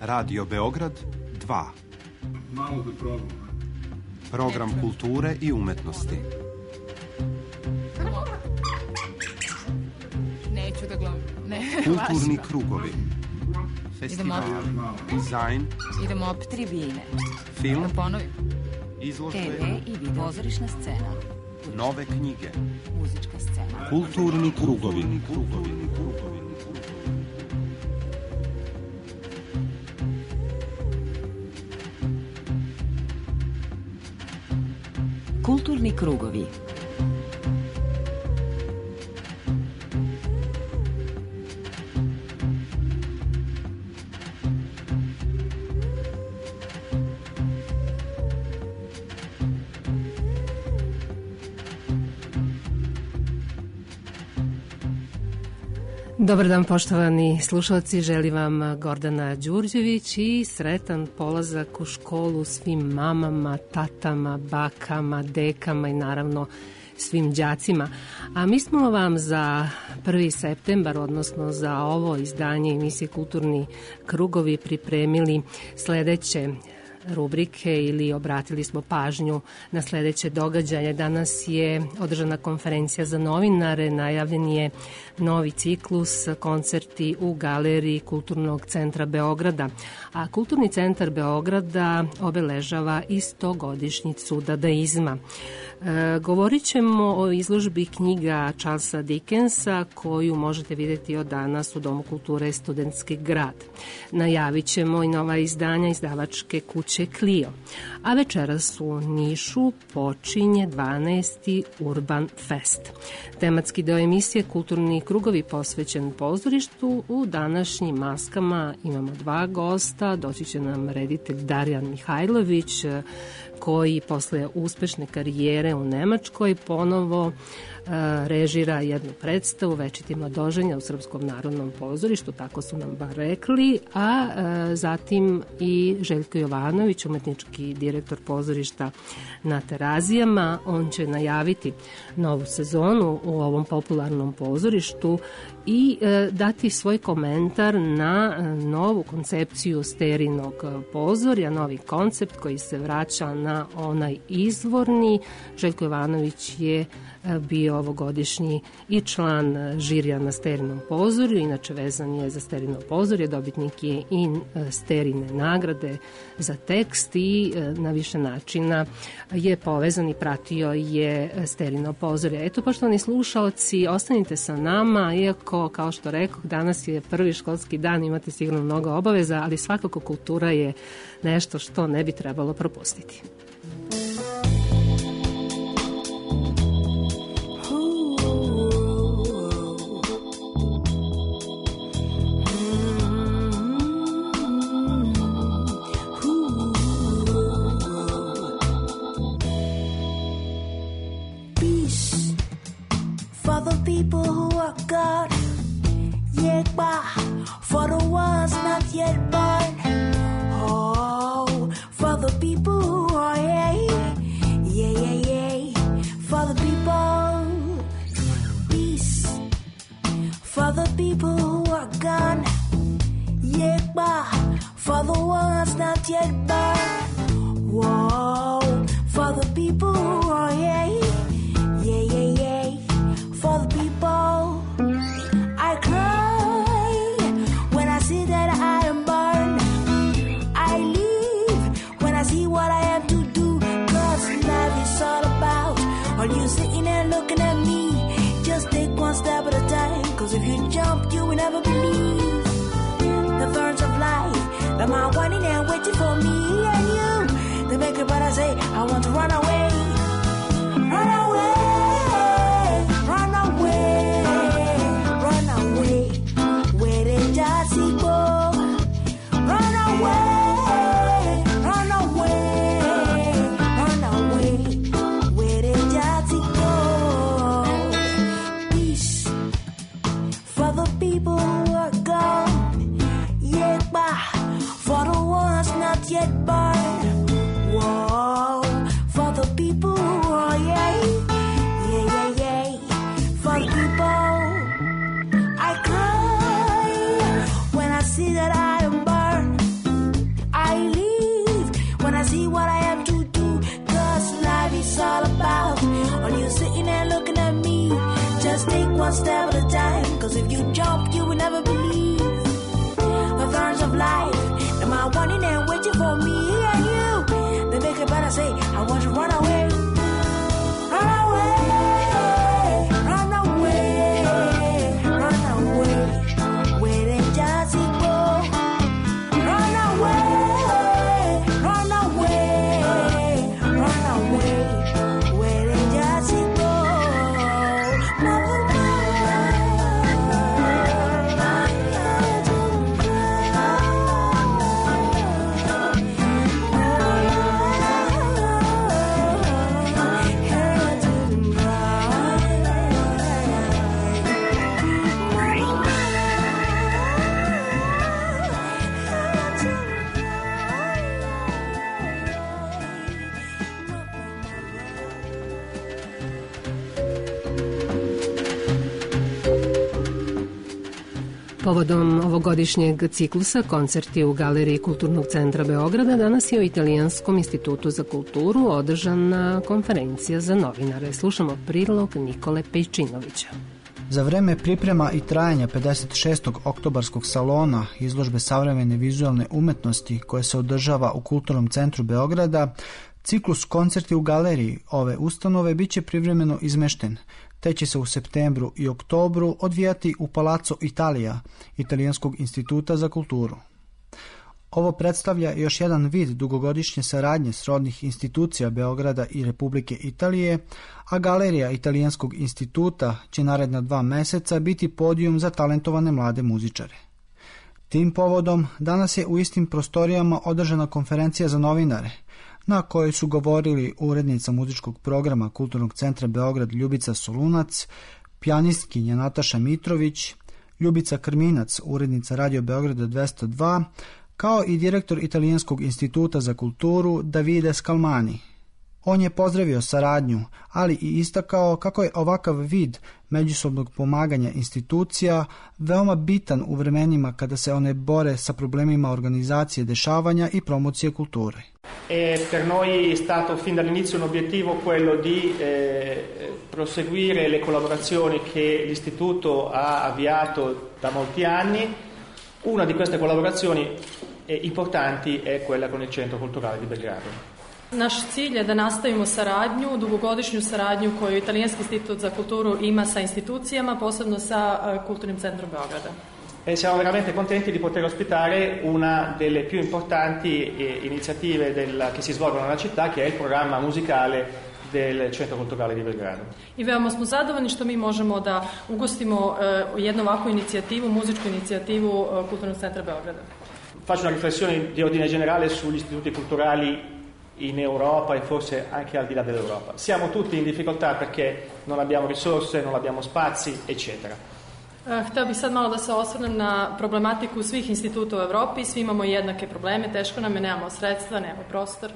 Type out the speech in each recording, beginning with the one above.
Radio Beograd 2. Malo da probam. Program kulture i umetnosti. Neću da gledam. Ne, kulturni krugovi. Festivali, dizajn. Idemo opet tribine. Film. Da ponovim. Izložbe. TV i video. Pozorišna scena. Nove knjige. Muzička scena. Kulturni krugovi. Kulturni krugovi. Dobar dan, poštovani slušalci, želim vam Gordana Đurđević i sretan polazak u školu svim mamama, tatama, bakama, dekama i naravno svim đacima. A mi smo vam za 1. septembar, odnosno za ovo izdanje emisije Kulturni krugovi pripremili sledeće rubrike ili obratili smo pažnju na sledeće događaje. Danas je održana konferencija za novinare, najavljen je novi ciklus, koncerti u galeriji Kulturnog centra Beograda. A Kulturni centar Beograda obeležava i 100-godišnjicu dadaizma. Govorit ćemo o izložbi knjiga Charlesa Dickensa koju možete vidjeti od danas u Domu kulture Studentski grad. Najavit ćemo i nova izdanja izdavačke kuće Clio. A večeras u Nišu počinje 12. Urban Fest. Tematski deo emisije Kulturni krugovi posvećen pozorištu. U današnjim maskama imamo 2 gosta. Doći će nam reditelj Darjan Mihajlović, koji posle uspešne karijere u Nemačkoj ponovo režira jednu predstavu Večiti mladoženja u Srpskom narodnom pozorištu, tako su nam bar rekli, a zatim i Željko Jovanović, umetnički direktor pozorišta na Terazijama. On će najaviti novu sezonu u ovom popularnom pozorištu i dati svoj komentar na novu koncepciju Sterinog pozorja, novi koncept koji se vraća na onaj izvorni. Željko Jovanović je bio ovogodišnji i član žirija na Sterinom pozorju, inače vezan je za Sterino pozorje, dobitnik je i Sterine nagrade za tekst i na više načina je povezan i pratio je Sterino pozorje. Eto, poštovani slušaoci, ostanite sa nama, iako, kao što rekoh, danas je prvi školski dan, imate sigurno mnogo obaveza, ali svakako kultura je nešto što ne bi trebalo propustiti. People who are gone, Yekba, for the ones not yet born. Oh, for the people who are for the people, peace. For the people who are gone, Yekba, for the ones not yet born. Whoa, for the people who are for the people, I cry when I see that I am burned. I leave when I see what I have to do. Cause life is all about all you sitting there looking at me. Just take one step at a time. Cause if you jump, you will never believe the thorns of life that my wanting and waiting for me and you. They make it but I say, I want to run away. Run away. Yet born, whoa, for the people who are for the people. I cry when I see that I am burned. 'cause if you jump, you will never believe the thorns of life. Am I wanting and waiting for me and you? They make it better say, I want to run away. Run away, run away, run away. Waiting just to go. Run away, run away, run away. Waiting just to go. Never Povodom ovogodišnjeg ciklusa koncerti u Galeriji Kulturnog centra Beograda danas je u Italijanskom institutu za kulturu održana konferencija za novinare. Slušamo prilog Nikole Pejčinovića. Za vreme priprema i trajanja 56. oktobarskog salona izložbe savremene vizualne umetnosti koje se održava u Kulturnom centru Beograda, ciklus koncerti u galeriji ove ustanove biće privremeno izmešten, te će se u septembru i oktobru odvijati u Palazzo Italia, Italijanskog instituta za kulturu. Ovo predstavlja još jedan vid dugogodišnje saradnje srodnih institucija Beograda i Republike Italije, a galerija Italijanskog instituta će naredna 2 meseca biti podijum za talentovane mlade muzičare. Tim povodom danas je u istim prostorijama održana konferencija za novinare, na kojoj su govorili urednica muzičkog programa Kulturnog centra Beograd Ljubica Solunac, pijanistkinja Nataša Mitrović, Ljubica Krminac, urednica Radio Beograda 202, kao i direktor Italijanskog instituta za kulturu Davide Scalmani. On je pozdravio saradnju, ali i istakao kako je ovakav vid međusobnog pomaganja institucija veoma bitan u vremenima kada se one bore sa problemima organizacije dešavanja i promocije kulture. Per noi è stato fin dall'inizio un obiettivo quello di proseguire le collaborazioni che l'istituto ha avviato da molti anni. Una di queste collaborazioni importanti è quella con il Centro Culturale di Belgrado. Naš cilj je da nastavimo saradnju, dugogodišnju saradnju koju Italijanski institut za kulturu ima sa institucijama, posebno sa Kulturnim centrom Beograda. E siamo veramente contenti di poter ospitare una delle più importanti iniziative che si svolgono nella città, che è il programma musicale del Centro Culturale di Belgrado. I veoma smo zadovoljni što mi možemo da ugostimo jednu ovakvu inicijativu, muzičku inicijativu Kulturnog centra Beograda. Faccio una riflessione di ordine generale sugli istituti culturali in Europa e forse anche al di là dell'Europa. Siamo tutti in difficoltà perché non abbiamo risorse, non abbiamo spazi, eccetera. Hteo bih sad malo da se osvrnem na problematiku svih instituta u Evropi. Svi imamo jednake probleme, teško nam je, nemamo sredstva, nemamo prostor.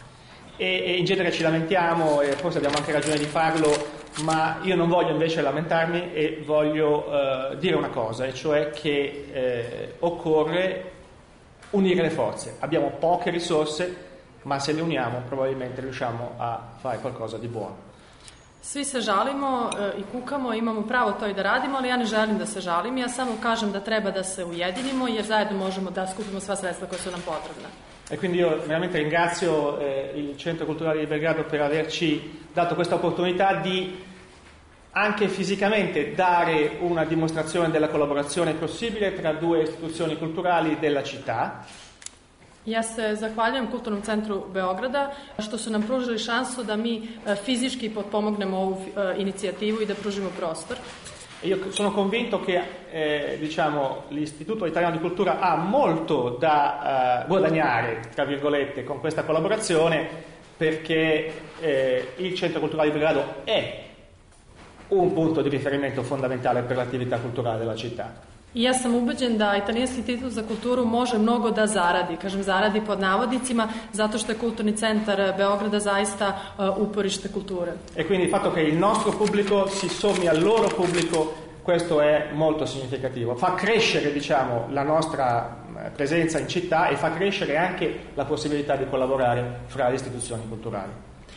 E in genere ci lamentiamo e forse abbiamo anche ragione di farlo, ma io non voglio invece lamentarmi e voglio dire una cosa, e cioè che occorre unire le forze. Abbiamo poche risorse, ma se le uniamo probabilmente riusciamo a fare qualcosa di buono. Svi se žalimo i kukamo, imamo pravo to i da radimo, ali ja ne želim da se žalim, ja samo kažem da treba da se ujedinimo jer zajedno možemo da skupimo sva sredstva koja su nam potrebna. E quindi io veramente ringrazio il Centro Culturale di Belgrado per averci dato questa opportunità di anche fisicamente dare una dimostrazione della collaborazione possibile tra due istituzioni culturali della città. Ja se zahvaljujem Kulturnom centru Beograda što su nam pružili šansu da mi fizički potpomognemo ovu inicijativu i da pružimo prostor. Io sono convinto che l'Istituto Italiano di Cultura ha molto da guadagnare, tra virgolette, con questa collaborazione, perché il Centro Culturale di Belgrado è un punto di riferimento fondamentale per l'attività culturale della città. I ja sam ubeđen da Italijanski institut za kulturu može mnogo da zaradi, kažem zaradi pod navodnicima, zato što je Kulturni centar Beograda zaista uporište kulture. E quindi il fatto che il nostro pubblico si sommi al loro pubblico, questo è molto significativo. Fa crescere, la nostra presenza in città e fa crescere anche la possibilità di collaborare fra le istituzioni culturali.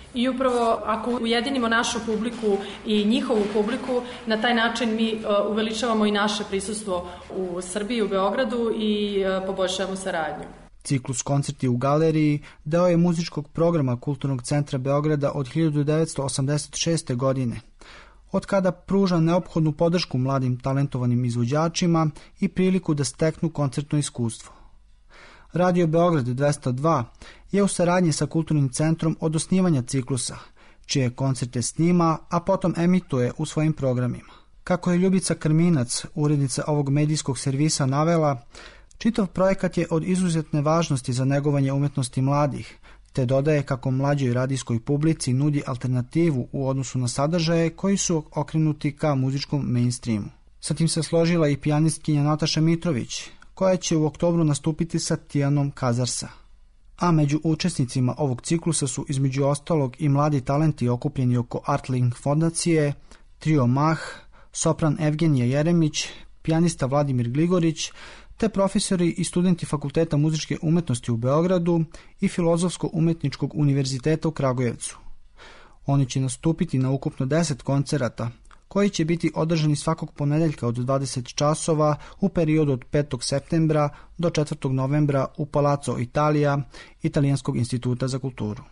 I upravo ako ujedinimo našu publiku i njihovu publiku, na taj način mi uveličavamo i naše prisustvo u Srbiji, u Beogradu i poboljšavamo saradnju. Ciklus koncerti u galeriji deo je muzičkog programa Kulturnog centra Beograda od 1986. godine, od kada pruža neophodnu podršku mladim talentovanim izvođačima i priliku da steknu koncertno iskustvo. Radio Beograd 202 je u saradnji sa Kulturnim centrom od osnivanja ciklusa, čije koncerte snima, a potom emituje u svojim programima. Kako je Ljubica Krminac, urednica ovog medijskog servisa, navela, čitav projekat je od izuzetne važnosti za negovanje umetnosti mladih, te dodaje kako mlađoj radijskoj publici nudi alternativu u odnosu na sadržaje koji su okrenuti ka muzičkom mainstreamu. Sa tim se složila i pijanistkinja Nataša Mitrović, koja će u oktobru nastupiti sa Tijanom Kazarsa. A među učesnicima ovog ciklusa su između ostalog i mladi talenti okupljeni oko Artlink fondacije, trio Mah, sopran Evgenija Jeremić, pijanista Vladimir Gligorić, te profesori i studenti Fakulteta muzičke umetnosti u Beogradu i Filozofsko-umetničkog univerziteta u Kragujevcu. Oni će nastupiti na ukupno 10 koncerata, koji će biti održani svakog ponedeljka od 20 časova u periodu od 5. septembra do 4. novembra u Palazzo Italia, Italijanskog instituta za kulturu.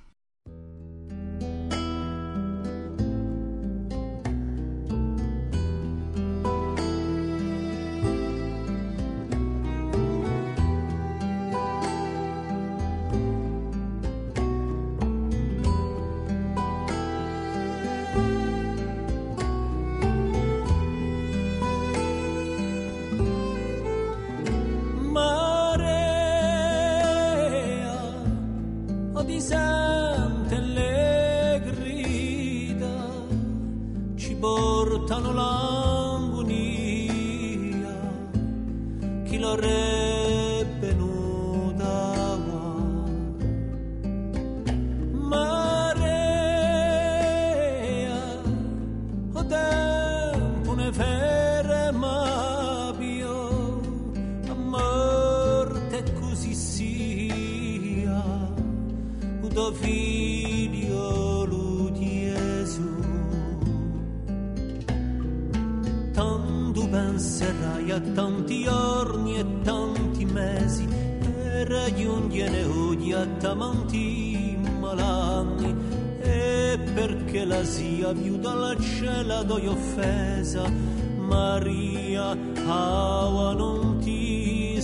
Penserai a tanti giorni e tanti mesi per raggiungere oggi a tamanti malanni, e perché la sia più dalla cella d'oi offesa, Maria Ava non ti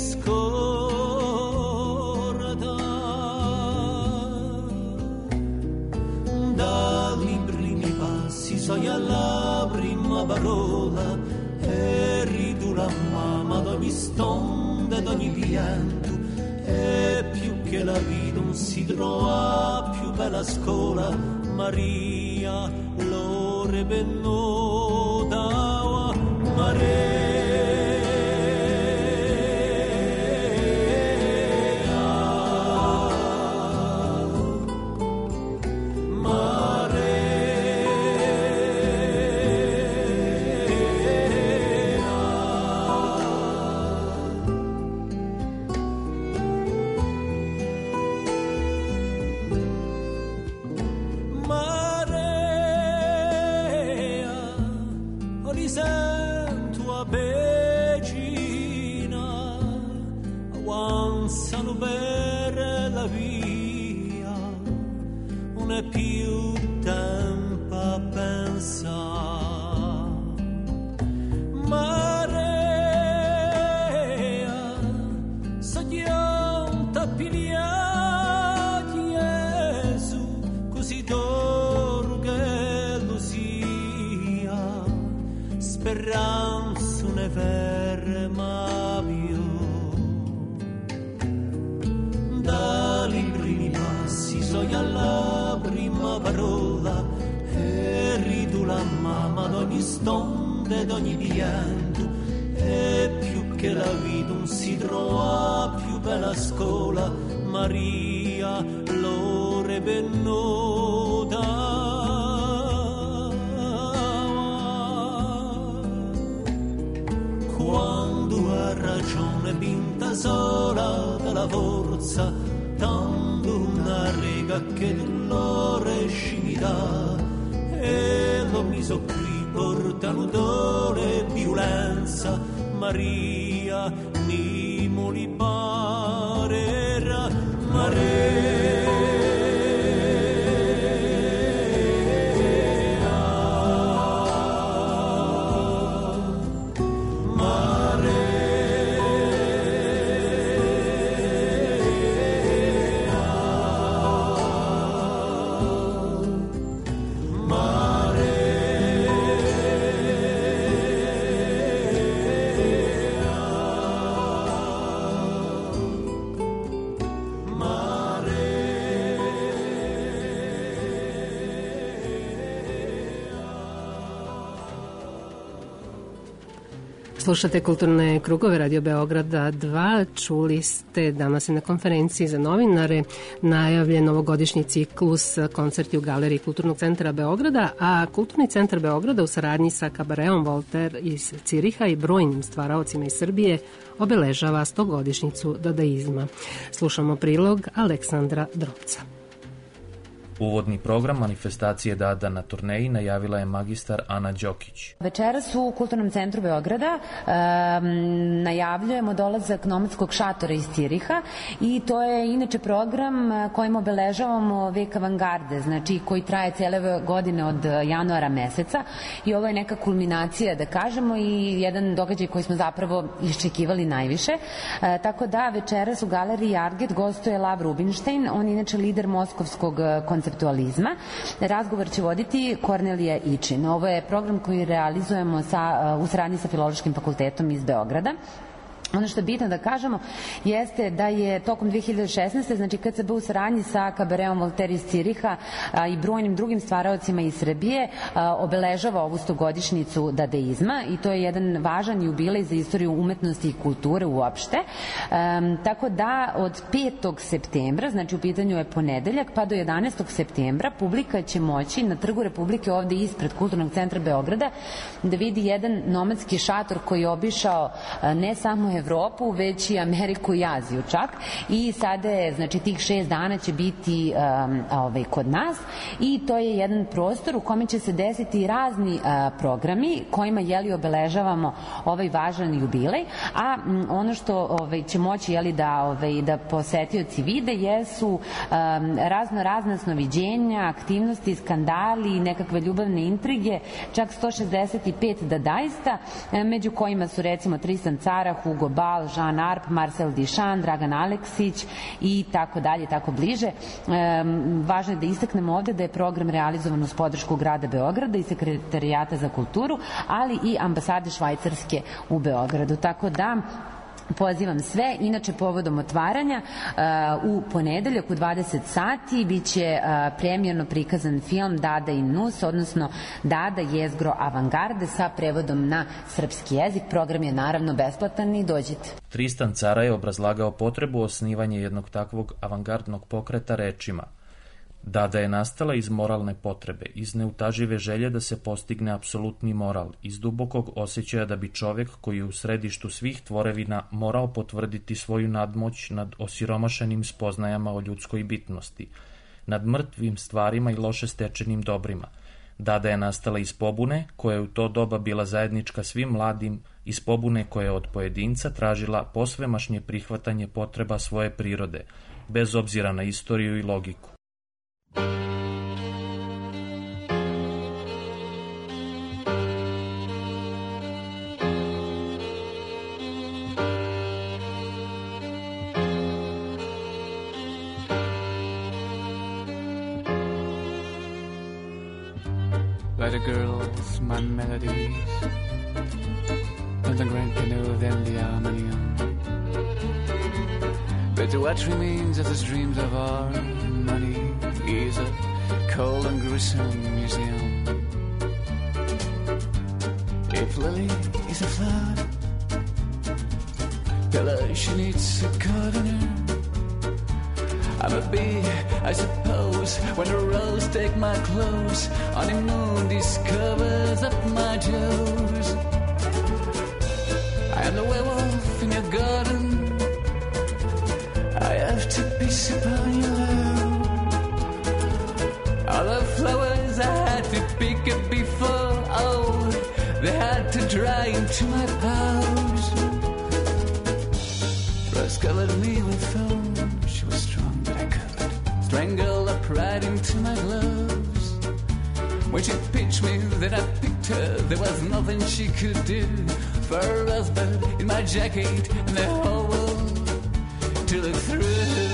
scorda. Dai primi passi soi alla prima parola, e ridu la mamma d'ogni stonda e d'ogni pianto, e più che la vita non si trova più bella scuola, Maria l'ore bennoda, Maria. Alla prima parola, e ridu la mamma d'ogni stonda e d'ogni pianto, e più che la vita non si trova più bella scuola, Maria l'ore bennoda. Quando ha ragione vinta sola dalla forza, aspettando una rega che l'ore mi dà, e lo miso qui portano dole virulenza, Maria ni moli barera, Maria. Slušate Kulturne krugove Radio Beograda 2. Čuli ste danas na konferenciji za novinare najavljen novogodišnji ciklus koncerti u Galeriji Kulturnog centra Beograda, a Kulturni centar Beograda u saradnji sa kabareom Volter iz Ciriha i brojnim stvaraocima iz Srbije obeležava 100-godišnjicu dadaizma. Slušamo prilog Aleksandra Drobca. Uvodni program manifestacije Dada na turneji najavila je magistar Ana Đokić. Večeras u Kulturnom centru Beograda najavljujemo dolazak nomadskog šatora iz Ciriha i to je inače program kojim obeležavamo vek avangarde, znači koji traje cele godine od januara meseca i ovo je neka kulminacija, da kažemo, i jedan događaj koji smo zapravo iščekivali najviše. Tako da večeras u galeriji Arget gostuje Lav Rubinštajn, on je inače lider moskovskog konceptualizma. Razgovor će voditi Kornelija Ičin. Ovo je program koji realizujemo u saradnji sa Filološkim fakultetom iz Beograda. Ono što je bitno da kažemo jeste da je tokom 2016. znači KCB u saradnji sa kabareom Volter iz Ciriha i brojnim drugim stvaraocima iz Srbije obeležava ovu 100-godišnjicu dadaizma i to je jedan važan jubilej za istoriju umetnosti i kulture uopšte. Tako da od 5. septembra, znači u pitanju je ponedeljak, pa do 11. septembra publika će moći na Trgu Republike ovde ispred Kulturnog centra Beograda da vidi jedan nomadski šator koji je obišao ne samo Evropu, već i Ameriku i Aziju čak. I sada je, znači tih 6 dana će biti kod nas i to je jedan prostor u kome će se desiti razni programi kojima obeležavamo ovaj važan jubilej, a ono što će moći da posetioci vide jesu razna snoviđenja, aktivnosti, skandali, nekakve ljubavne intrige, čak 165 dadaista, među kojima su recimo Tristan Cara, Hugo Ball, Jean Arp, Marcel Duchamp, Dragan Aleksić i tako dalje, tako bliže. Važno je da istaknemo ovde da je program realizovan uz podršku grada Beograda i Sekretarijata za kulturu, ali i ambasade Švajcarske u Beogradu. Tako da pozivam sve. Inače, povodom otvaranja u ponedeljak u 20 sati biće premijerno prikazan film Dada i Nus, odnosno Dada jezgro avangarde sa prevodom na srpski jezik. Program je naravno besplatan i dođite. Tristan Cara je obrazlagao potrebu osnivanja jednog takvog avangardnog pokreta rečima: Dada je nastala iz moralne potrebe, iz neutažive želje da se postigne apsolutni moral, iz dubokog osjećaja da bi čovjek koji je u središtu svih tvorevina morao potvrditi svoju nadmoć nad osiromašenim spoznajama o ljudskoj bitnosti, nad mrtvim stvarima i loše stečenim dobrima. Dada je nastala iz pobune, koja je u to doba bila zajednička svim mladim, iz pobune koja je od pojedinca tražila posvemašnje prihvatanje potreba svoje prirode, bez obzira na istoriju i logiku. By the girls, my melodies, and the grand canoe, then the harmonium. But what remains of the dreams of our money is a cold and gruesome museum. If Lily is a flower, Bella, she needs a gardener. I'm a bee, I suppose, when the rose take my clothes, honeymoon discovers up my toes. I am the werewolf in your garden, I have to be supposed. into my pouch. Rose covered me with foam. She was strong, but I could strangle up right into my gloves. When she pitched me that I picked her, there was nothing she could do. For her husband in my jacket and the whole world to look through.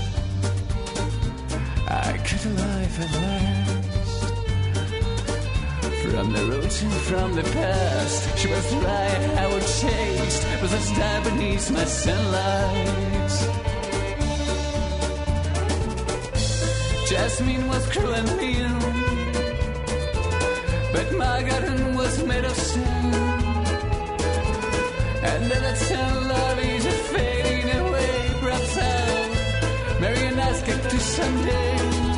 I cut a life at last. From the roots and from the past, she was right, I would chase, was a star beneath my sunlight. Jasmine was cruel and mean, but my garden was made of sand. And then that sun love is fading away, perhaps I'll marry and ask it to someday.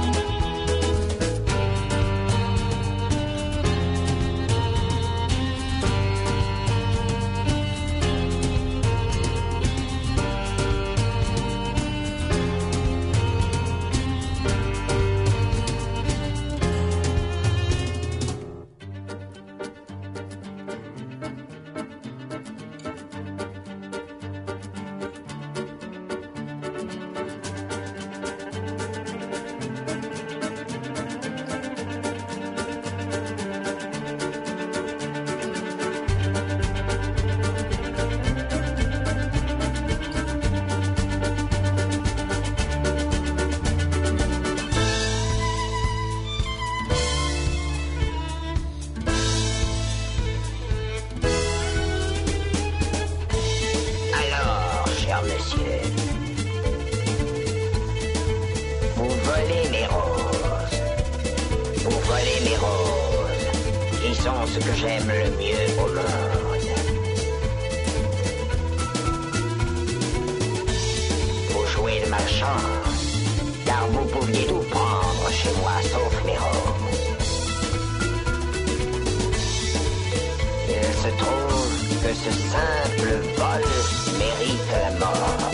Ce que j'aime le mieux au monde. Vous jouez de malchance, car vous pouviez tout prendre chez moi sauf mes roses. Il se trouve que ce simple vol mérite la mort.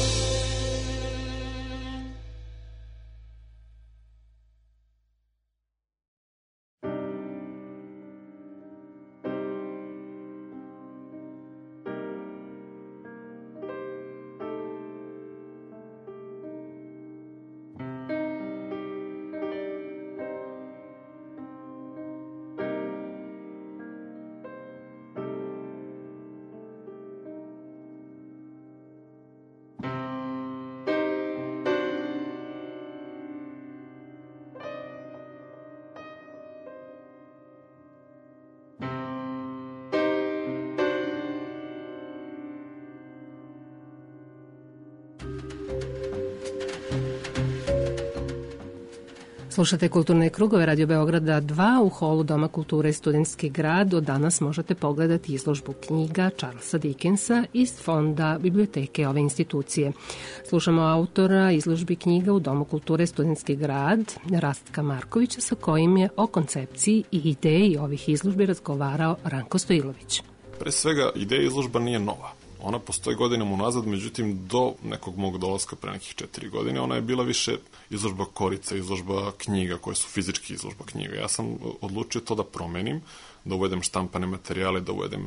Slušate Kulturne krugove Radio Beograda 2 u holu Doma kulture Studentski grad. Od danas možete pogledati izložbu knjiga Charlesa Dickensa iz fonda biblioteke ove institucije. Slušamo autora izložbi knjiga u Domu kulture Studentski grad, Rastka Markovića, sa kojim je o koncepciji i ideji ovih izložbi razgovarao Ranko Stojilović. Pre svega, ideja izložba nije nova. Ona postoji godinama unazad, međutim, do nekog mog dolaska pre nekih 4 godine, ona je bila više izložba korica, izložba knjiga, koje su fizički izložba knjiga. Ja sam odlučio to da promenim, da uvedem štampane materijale, da uvedem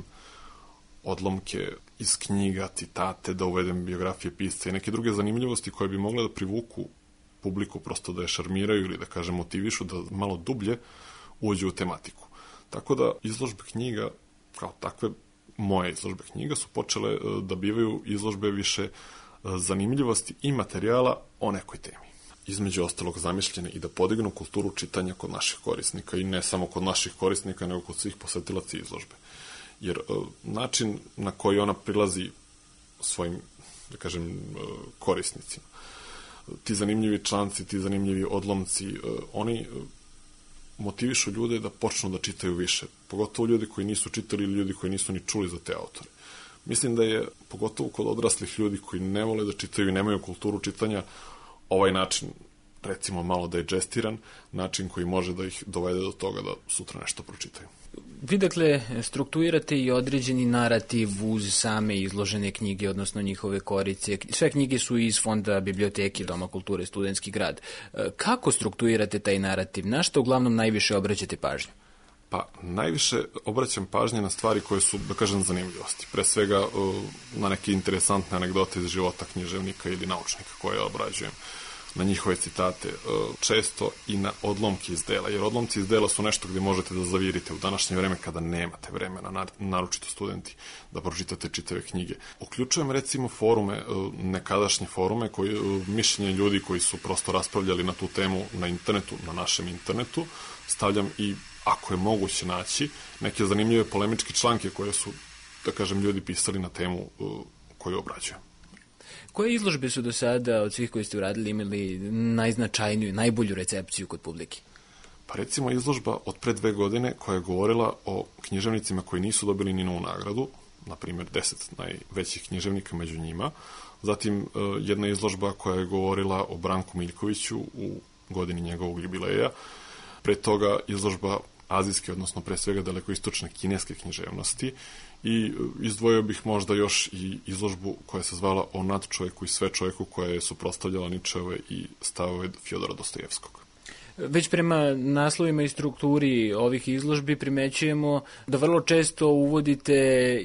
odlomke iz knjiga, citate, da uvedem biografije pisca i neke druge zanimljivosti koje bi mogle da privuku publiku, prosto da je šarmiraju ili da kažem motivišu, da malo dublje uđu u tematiku. Tako da izložbe knjiga, kao takve, moje izložbe knjiga su počele da bivaju izložbe više zanimljivosti i materijala o nekoj temi. Između ostalog zamišljene i da podignu kulturu čitanja kod naših korisnika i ne samo kod naših korisnika, nego kod svih posetilaca izložbe. Jer način na koji ona prilazi svojim, da kažem, korisnicima, ti zanimljivi članci, ti zanimljivi odlomci, oni motivišu ljude da počnu da čitaju više, pogotovo ljudi koji nisu čitali ili ljudi koji nisu ni čuli za te autore. Mislim da je, pogotovo kod odraslih ljudi koji ne vole da čitaju i nemaju kulturu čitanja, ovaj način, recimo malo digestiran, način koji može da ih dovede do toga da sutra nešto pročitaju. Vi dakle strukturirate i određeni narativ uz same izložene knjige, odnosno njihove korice. Sve knjige su iz fonda biblioteke Doma kulture Studentski grad. Kako strukturirate taj narativ? Na što uglavnom najviše obraćate pažnju? Pa najviše obraćam pažnje na stvari koje su, da kažem, zanimljivosti. Pre svega na neke interesantne anegdote iz života književnika ili naučnika koje obrađujem, na njihove citate, često i na odlomke iz dela, jer odlomci iz dela su nešto gde možete da zavirite u današnje vreme kada nemate vremena, naročito studenti, da pročitate čitave knjige. Uključujem recimo forume, nekadašnje forume, mišljenje ljudi koji su prosto raspravljali na tu temu na internetu, na našem internetu, stavljam i, ako je moguće naći, neke zanimljive polemičke članke koje su, da kažem, ljudi pisali na temu koju obrađujem. Koje izložbe su do sada od svih koji ste uradili imali najznačajniju, najbolju recepciju kod publike? Pa recimo izložba od pre 2 godine koja je govorila o književnicima koji nisu dobili ni novu nagradu, na primjer 10 najvećih književnika među njima. Zatim jedna izložba koja je govorila o Branku Miljkoviću u godini njegovog jubileja. Pre toga izložba azijske, odnosno pre svega dalekoistočne kineske književnosti, i izdvojio bih možda još i izložbu koja se zvala O nadčoveku i svečoveku, koja je suprotstavljala Ničeove i stavove Fjodora Dostojevskog. Već prema naslovima i strukturi ovih izložbi primećujemo da vrlo često uvodite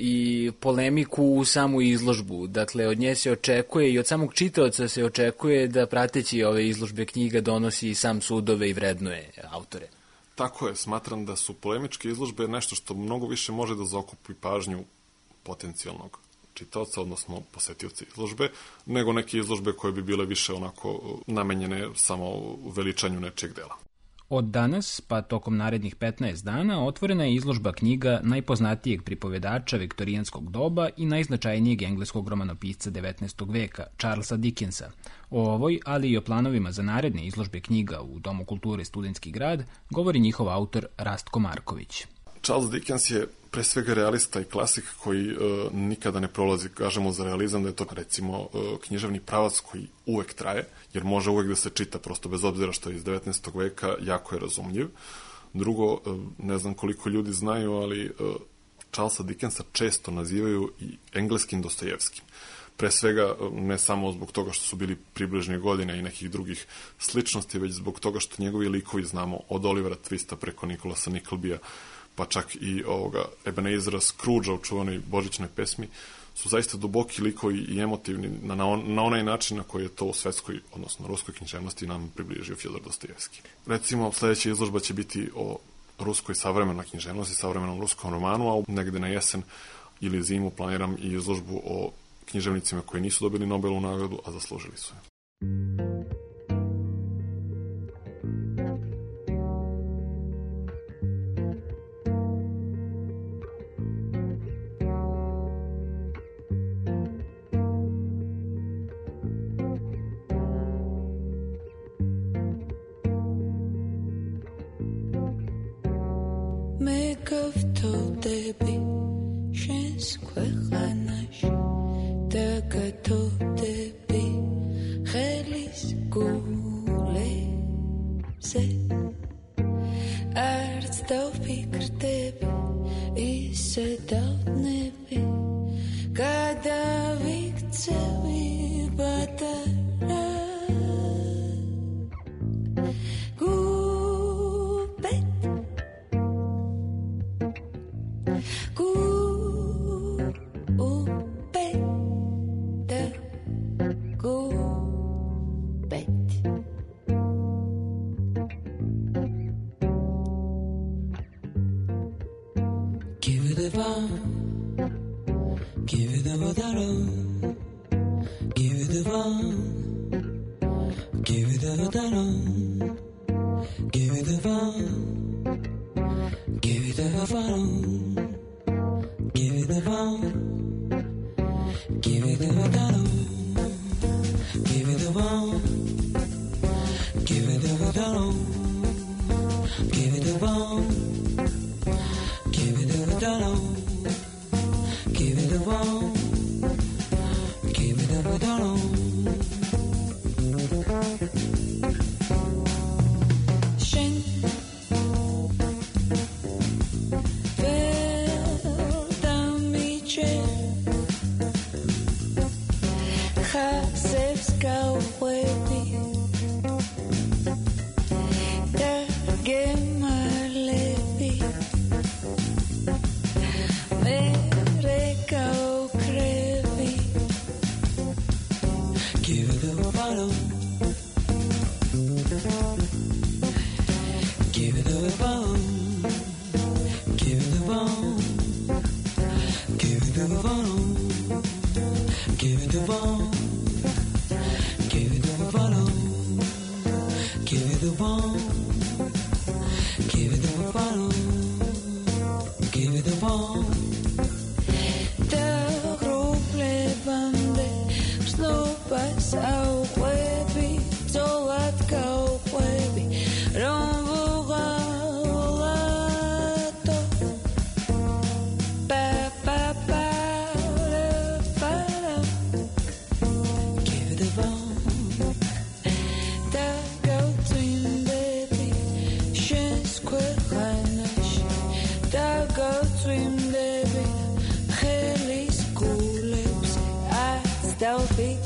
i polemiku u samu izložbu. Dakle, od nje se očekuje i od samog čitaoca se očekuje da prateći ove izložbe knjiga donosi sam sudove i vrednuje autore. Tako je, smatram da su polemičke izložbe nešto što mnogo više može da zaokupi pažnju potencijalnog čitaoca, odnosno posetioca izložbe, nego neke izložbe koje bi bile više onako namenjene samo veličanju nečeg dela. Od danas, pa tokom narednih 15 dana, otvorena je izložba knjiga najpoznatijeg pripovedača viktorijanskog doba i najznačajnijeg engleskog romanopisca 19. veka, Charlesa Dickensa. O ovoj, ali i o planovima za naredne izložbe knjiga u Domu kulture Studentski grad, govori njihov autor Rastko Marković. Charles Dickens je pre svega realista i klasik koji nikada ne prolazi, kažemo za realizam da je to recimo književni pravac koji uvek traje, jer može uvek da se čita prosto bez obzira što je iz 19. veka, jako je razumljiv. Drugo, ne znam koliko ljudi znaju, ali Charlesa Dickensa često nazivaju i engleskim Dostojevskim. Pre svega ne samo zbog toga što su bili približne godine i nekih drugih sličnosti, već zbog toga što njegovi likovi znamo od Olivera Twista preko Nikolasa Nicklebya, pa čak i Ebenezera Scroogea u čuvanoj božićnoj pesmi, su zaista duboki likovi i emotivni na onaj način na koji je to u svetskoj, odnosno ruskoj književnosti nam približio Fjodor Dostojevski. Recimo, sledeća izložba će biti o ruskoj savremenoj književnosti, savremenom ruskom romanu, a negde na jesen ili zimu planiram i izložbu o književnicima koji nisu dobili Nobelovu nagradu, a zaslužili su je. Give it the bottom. Give it the bottom. Give it the bottom. Give it the bottom. Give it the bottom. Give it the bottom. Give it the bottom. Give it the bottom. Give it the bottom. But so baby, so let's go, baby. Don't give it the bone. That go twin, baby. She's quick, highness. That go twin, baby. Heli school lips. I still think.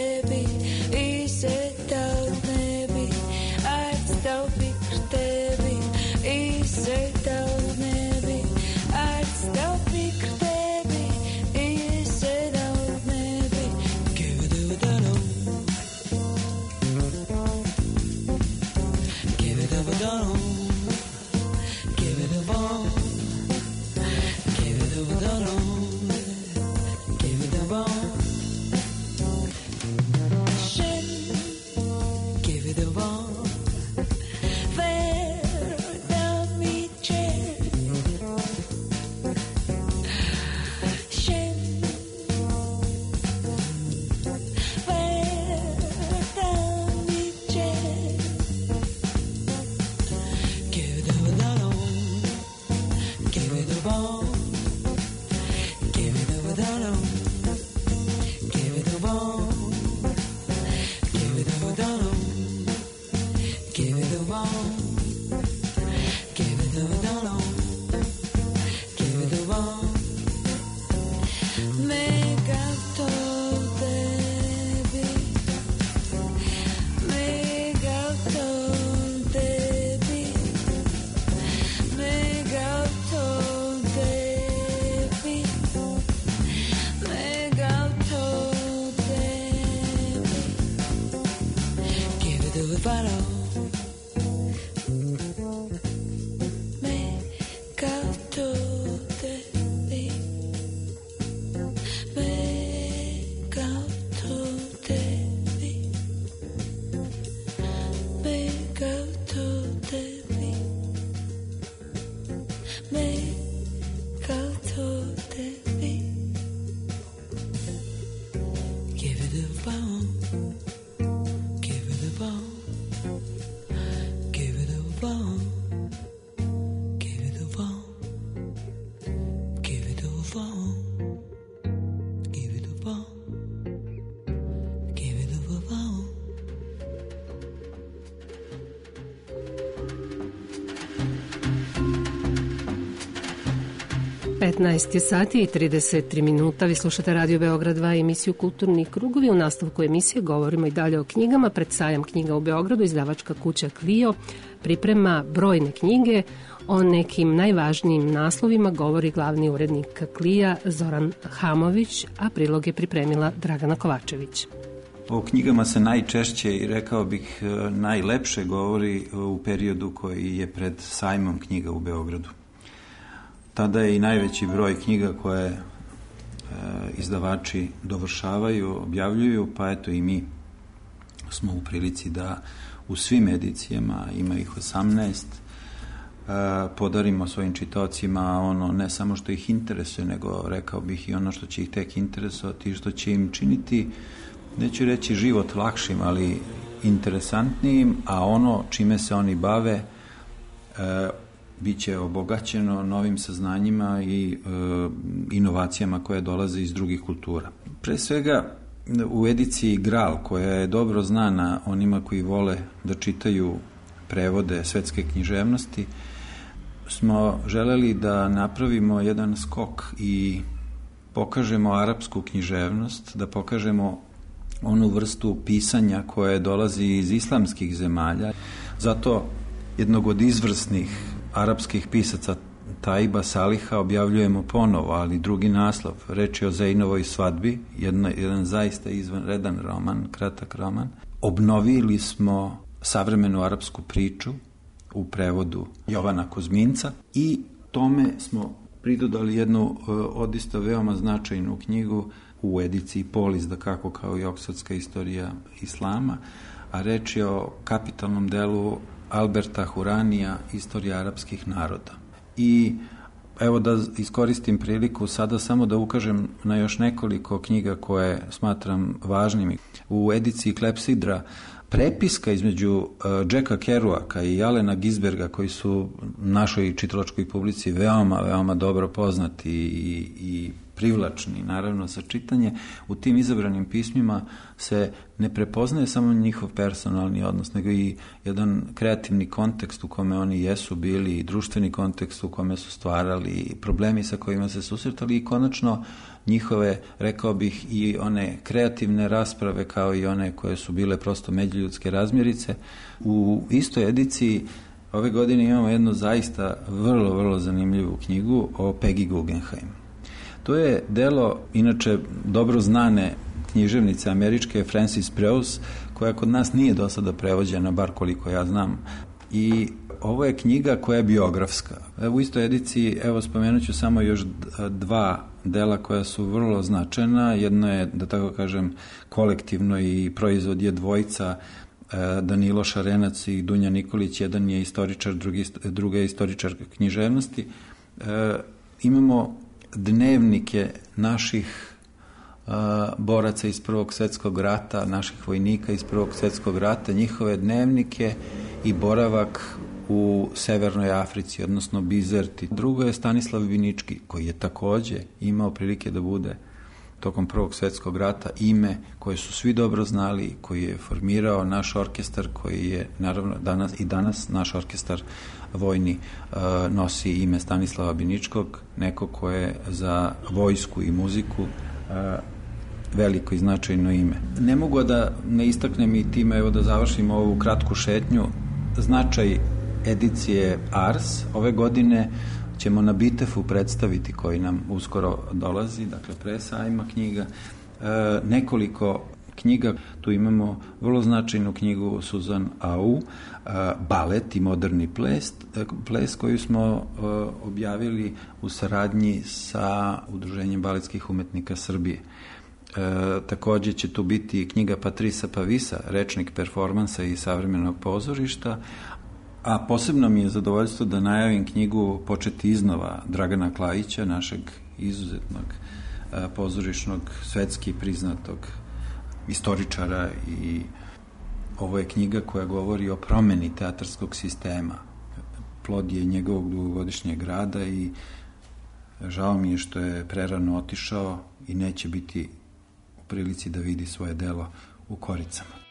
je sati i 33 minuta. Vi slušate Radio Beograd 2, emisiju Kulturni krugovi. U nastavku emisije govorimo i dalje o knjigama. Pred sajam knjiga u Beogradu izdavačka kuća Clio priprema brojne knjige. O nekim najvažnijim naslovima govori glavni urednik Clio Zoran Hamović, a prilog je pripremila Dragana Kovačević. O knjigama se najčešće i rekao bih najlepše govori u periodu koji je pred sajmom knjiga u Beogradu. Tada je i najveći broj knjiga koje izdavači dovršavaju, objavljuju, pa eto i mi smo u prilici da u svim edicijama, ima ih 18, podarimo svojim čitaocima ono ne samo što ih interesuje, nego rekao bih i ono što će ih tek interesovati i što će im činiti, neću reći život lakšim, ali interesantnijim, a ono čime se oni bave biće obogaćeno novim saznanjima i inovacijama koje dolaze iz drugih kultura. Pre svega u ediciji Gral, koja je dobro znana onima koji vole da čitaju prevode svetske književnosti, smo želeli da napravimo jedan skok i pokažemo arapsku književnost, da pokažemo onu vrstu pisanja koje dolazi iz islamskih zemalja. Zato jednog od izvrsnih arapskih pisaca Taiba Saliha objavljujemo ponovo, ali drugi naslov. Reč je o Zeinovoj svadbi, jedan zaista izvanredan roman, kratak roman. Obnovili smo savremenu arapsku priču u prevodu Jovana Kuzminca i tome smo pridodali jednu odista veoma značajnu knjigu u ediciji Polis, da kako kao i Oksfordska istorija islama, a reč je o kapitalnom delu Alberta Huranija, Istorija arapskih naroda. I evo da iskoristim priliku sada samo da ukažem na još nekoliko knjiga koje smatram važnim. U ediciji Klepsidra prepiska između Jacka Kerouaka i Alena Ginsberga, koji su našoj čitalačkoj publici veoma dobro poznati i privlačni, naravno, za čitanje, u tim izabranim pismima se ne prepoznaje samo njihov personalni odnos, nego i jedan kreativni kontekst u kome oni jesu bili, i društveni kontekst u kome su stvarali, problemi sa kojima se susretali i konačno njihove, rekao bih, i one kreativne rasprave kao i one koje su bile prosto međuljudske razmjerice. U istoj ediciji ove godine imamo jednu zaista vrlo zanimljivu knjigu o Peggy Guggenheim. To je delo, inače, dobro znane književnice američke Frances Preuss, koja kod nas nije do sada prevođena, bar koliko ja znam. I ovo je knjiga koja je biografska. U istoj ediciji, evo, spomenut ću samo još dva dela koja su vrlo značajna. Jedno je, da tako kažem, kolektivno i proizvod je dvojica, Danilo Šarenac i Dunja Nikolić. Jedan je istoričar, druga je istoričarka književnosti. Imamo dnevnike naših boraca iz Prvog svjetskog rata, naših vojnika iz Prvog svjetskog rata, njihove dnevnike i boravak u Severnoj Africi, odnosno Bizerti. Drugo je Stanislav Binički, koji je takođe imao prilike da bude tokom Prvog svjetskog rata ime koje su svi dobro znali, koji je formirao naš orkestar, koji je naravno danas naš orkestar vojni nosi ime Stanislava Biničkog, neko ko je za vojsku i muziku veliko i značajno ime. Ne mogu da ne istaknem i time, evo da završim ovu kratku šetnju, značaj edicije Ars. Ove godine ćemo na Bitefu predstaviti, koji nam uskoro dolazi, dakle pre sajma knjiga, nekoliko knjiga. Tu imamo vrlo značajnu knjigu Suzan Au, Balet i moderni ples, koju smo objavili u saradnji sa Udruženjem baletskih umetnika Srbije. Takođe će tu biti knjiga Patrisa Pavisa, Rečnik performansa i savremenog pozorišta, a posebno mi je zadovoljstvo da najavim knjigu Početi iznova Dragana Klajića, našeg izuzetnog pozorišnog, svetski priznatog istoričara, i ovo je knjiga koja govori o promeni teatarskog sistema. Plod je njegovog dugogodišnjeg rada i žao mi je što je prerano otišao i neće biti u prilici da vidi svoje delo u Koricama.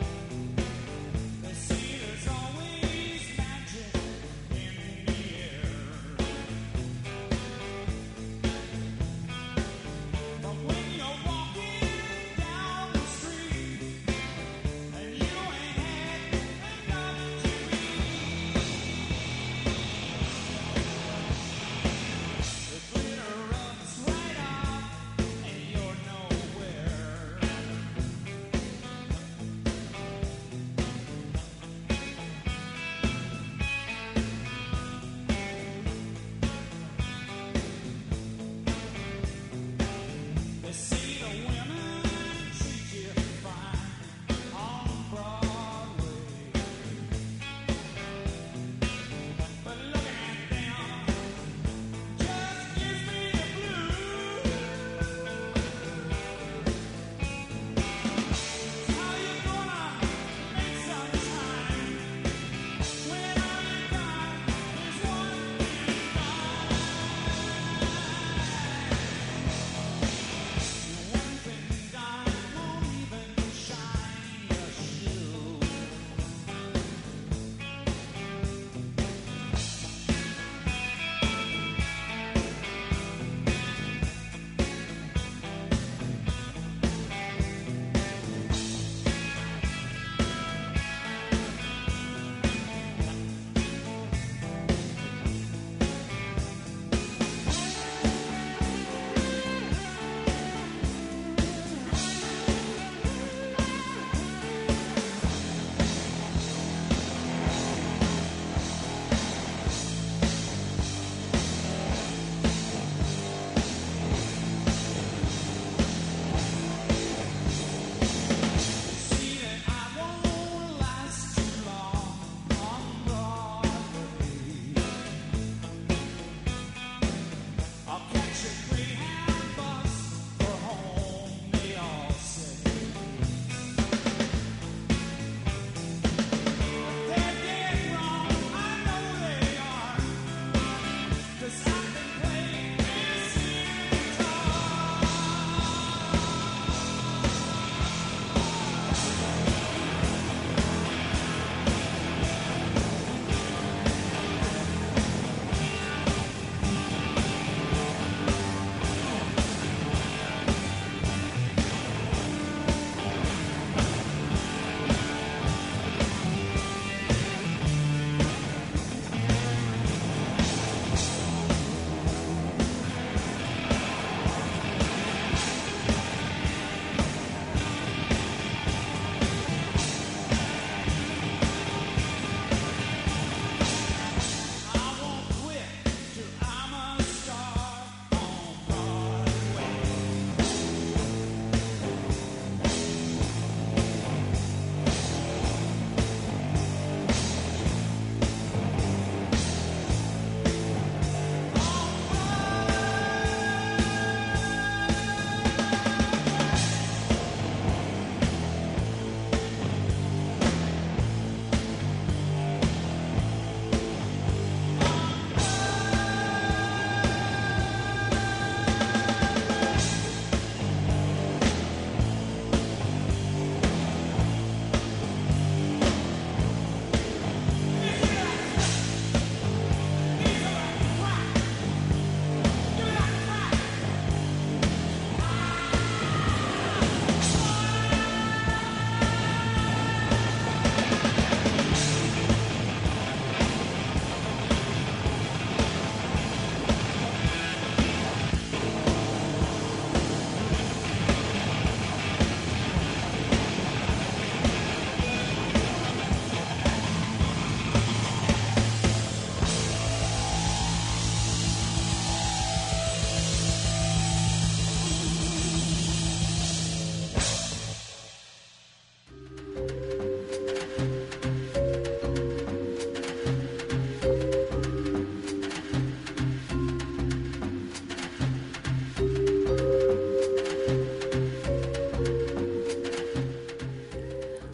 Yeah.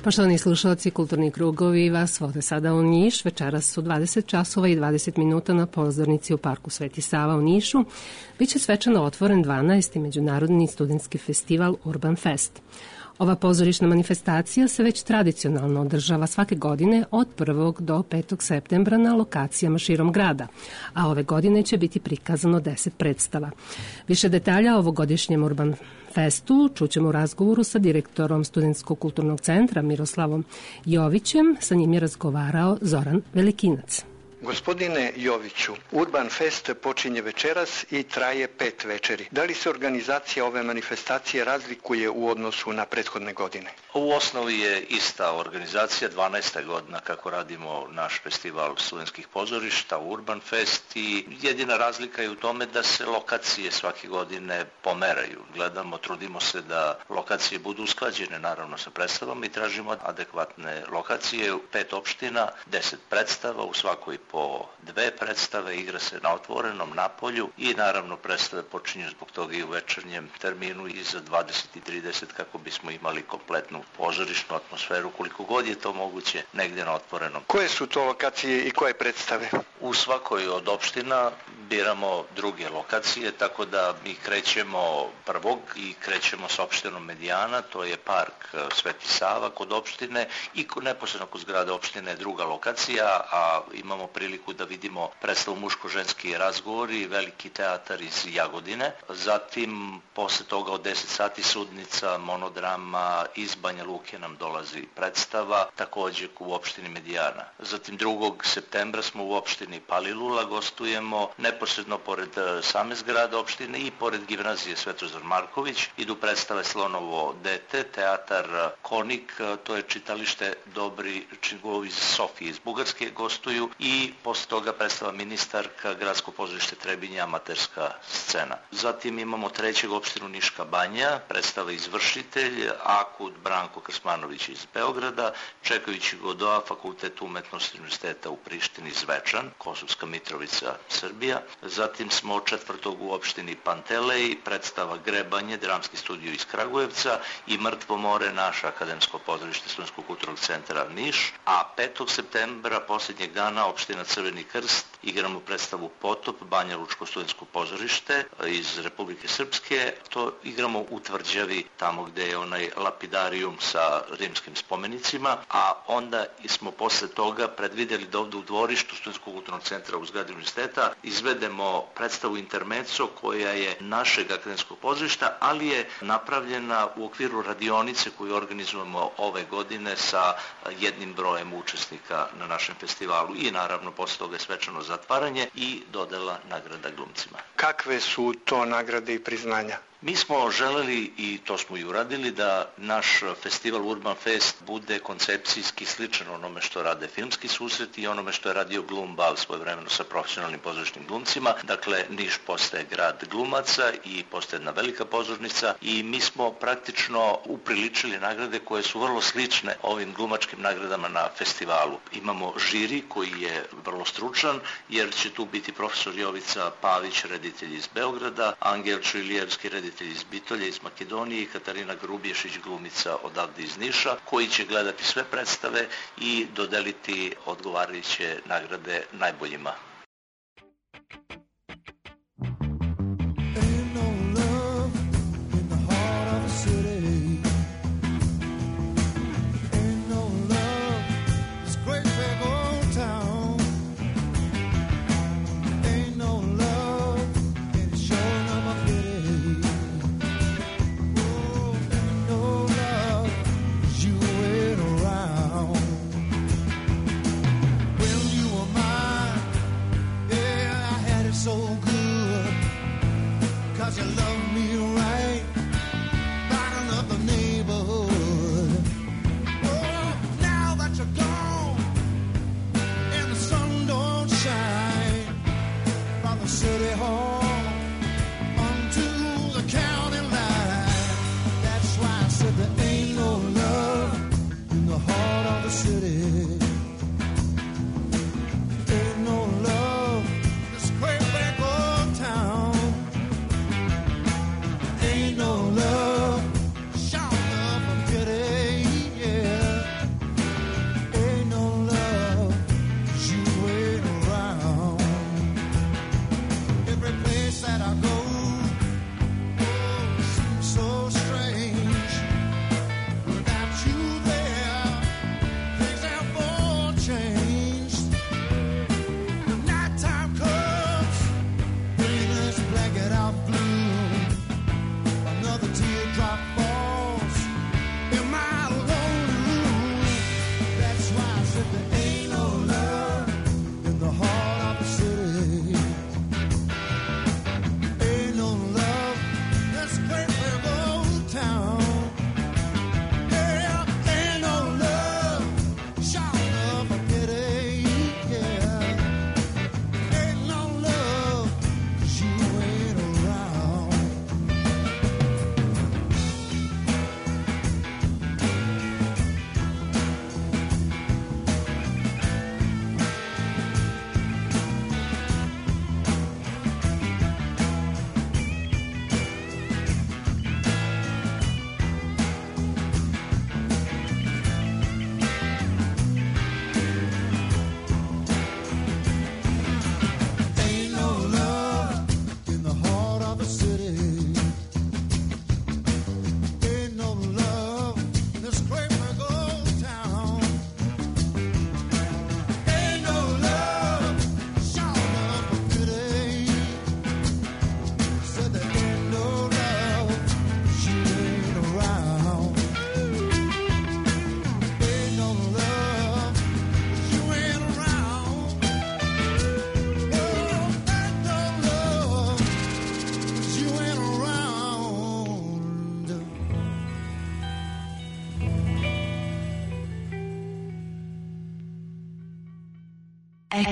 Poštovani slušalci, kulturni krugovi vas vode sada u Niš. Večeras su 20 časova i 20 minuta na pozornici u Parku Sveti Sava u Nišu. Biće svečano otvoren 12. Međunarodni studentski festival Urban Fest. Ova pozorišna manifestacija se već tradicionalno održava svake godine od 1. do 5. septembra na lokacijama širom grada, a ove godine će biti prikazano 10 predstava. Više detalja o ovogodišnjem Urban Festu čućemo u razgovoru sa direktorom Studentskog kulturnog centra Miroslavom Jovićem. Sa njim je razgovarao Zoran Velikinac. Gospodine Joviću, Urban Fest počinje večeras i traje 5 večeri. Da li se organizacija ove manifestacije razlikuje u odnosu na prethodne godine? U osnovi je ista organizacija, 12. godina kako radimo naš festival studentskih pozorišta, Urban Fest, i jedina razlika je u tome da se lokacije svake godine pomeraju. Gledamo, trudimo se da lokacije budu usklađene naravno sa predstavama i tražimo adekvatne lokacije. 5 opština, 10 predstava, u svakoj po 2 predstave, igra se na otvorenom, na polju, i naravno predstave počinju zbog toga i u večernjem terminu i za 20:30 kako bismo imali kompletnu pozorišnu atmosferu, koliko god je to moguće, negdje na otvorenom. Koje su to lokacije i koje predstave? U svakoj od opština biramo druge lokacije, tako da mi krećemo prvog i krećemo s opštinom Medijana, to je Park Sveti Sava kod opštine, i neposredno kod zgrade opštine je druga lokacija, a imamo priliku da vidimo predstavu Muško-ženski razgovori, veliki teatar iz Jagodine. Zatim, posle toga od 10 sati Sudnica, monodrama, iz Banja Luke nam dolazi predstava, takođe u opštini Medijana. Zatim 2. septembra smo u opštini Palilula, gostujemo neposredno pored same zgrade opštine i pored gimnazije Svetozar Marković. Idu predstave Slonovo dete, teatar Konik, to je čitalište Dobri Čingovi iz Sofije iz Bugarske gostuju, i posle toga predstava Ministarka, Gradsko pozorište Trebinje, amaterska scena. Zatim imamo 3. opštinu Niška Banja, predstava Izvršitelj, Akud Branko Krsmanović iz Beograda, čekajući Godoa, Fakultet umetnosti Univerziteta u Prištini, Zvečan, Kosovska Mitrovica, Srbija. Zatim smo 4. u opštini Pantelej, predstava Grebanje, dramski studio iz Kragujevca, i Mrtvo more, naše akademsko pozorište Studentskog kulturnog centra Niš. A 5. septembra, posljednjeg dana, opština Crveni Krst, igramo predstavu Potop, Banja Lučko studentsko pozorište iz Republike Srpske. To igramo u Tvrđavi, tamo gde je onaj lapidarijum sa rimskim spomenicima, a onda smo posle toga predvideli da ovde u dvorištu Studentskog kulturnog centra u zgradi univerziteta izvedemo predstavu Intermezzo, koja je našeg akademskog pozorišta, ali je napravljena u okviru radionice koju organizujemo ove godine sa jednim brojem učesnika na našem festivalu, i naravno posle toga je svečano zatvaranje i dodela nagrada glumcima. Kakve su to nagrade i priznanja? Mi smo želeli, i to smo i uradili, da naš festival Urban Fest bude koncepcijski sličan onome što rade filmski susreti i onome što je radio Glum Bav svojevremeno sa profesionalnim pozorišnim glumcima. Dakle, Niš postaje grad glumaca i postaje jedna velika pozornica, i mi smo praktično upriličili nagrade koje su vrlo slične ovim glumačkim nagradama na festivalu. Imamo žiri koji je vrlo stručan, jer će tu biti profesor Jovica Pavić, reditelj iz Beograda, Angel Čulijevski, reditelj iz Bitolja, iz Makedonije, i Katarina Grubješić, glumica odavde iz Niša, koji će gledati sve predstave i dodeliti odgovarajuće nagrade najboljima.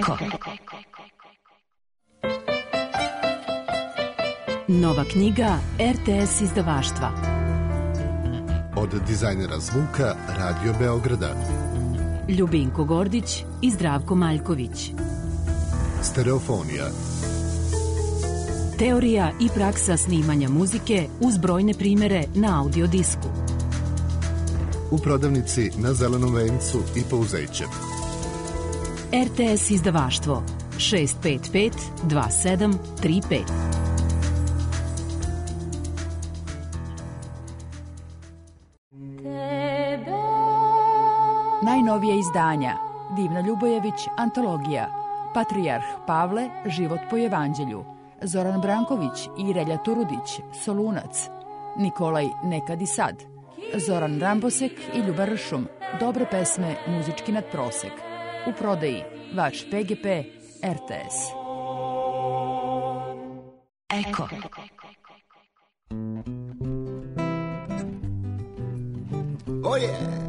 Eko. Nova knjiga RTS izdavaštva. Od dizajnera zvuka Radio Beograda. Ljubinko Gordić i Zdravko Maljković. Stereofonija. Teorija i praksa snimanja muzike uz brojne primere na audio disku. U prodavnici na Zelenom vencu i Pouzeće. RTS izdavaštvo 655 2735. Najnovije izdanja: Divna Ljubojević, antologija, Patrijarh Pavle, život po evanđelju, Zoran Branković i Relja Turudić, Solunac, Nikolaj Nekad i sad, Zoran Rambosek i Ljuba Ršum, dobre pesme, muzički nadprosek. U prodaji vaš PGP RTS. Eko. Oh yeah.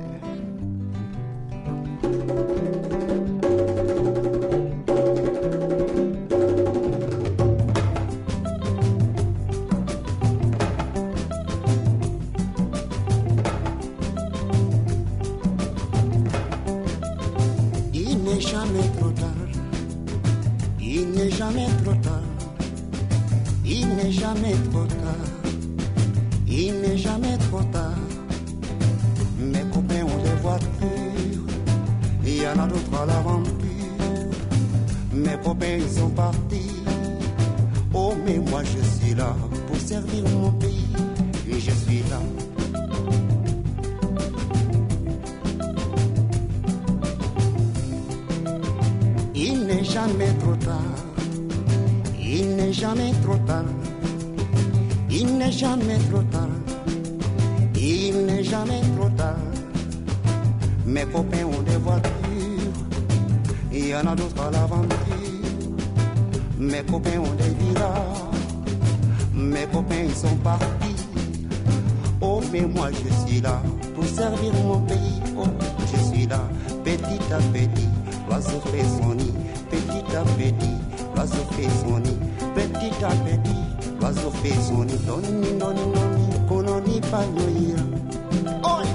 Jamais trop tard, il n'est jamais trop tard, il n'est jamais trop tard, il n'est jamais trop tard. Mes copains ont des voitures, il y en a d'autres à l'aventure. Mes copains ils sont partis, oh mais moi je suis là pour servir mon pays, et je suis là. Il n'est jamais trop tard, il n'est jamais trop tard, il n'est jamais trop tard, il n'est jamais trop tard. Mes copains ont des voitures, il y en a d'autres à l'aventure. Mes copains ont des villas, mes copains ils sont partis. Oh mais moi je suis là pour servir mon pays, oh je suis là petit à petit. L'oiseau fait son nid, petit à petit, l'oiseau fait son nid, petit à petit, l'oiseau fait son nid. Doni, doni, doni, kononi panoira. Oi!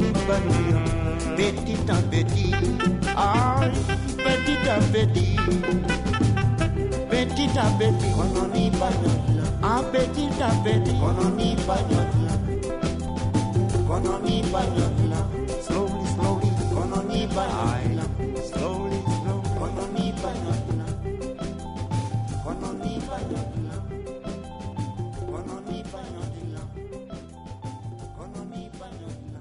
Petit à petit, petit à petit, on n'y bagnola. Un petit à petit, on n'y bagnola. On n'y bagnola. Slowly, slowly, on n'y bagnola. Slowly, slowly, on n'y bagnola. On n'y bagnola. On n'y bagnola. On n'y bagnola.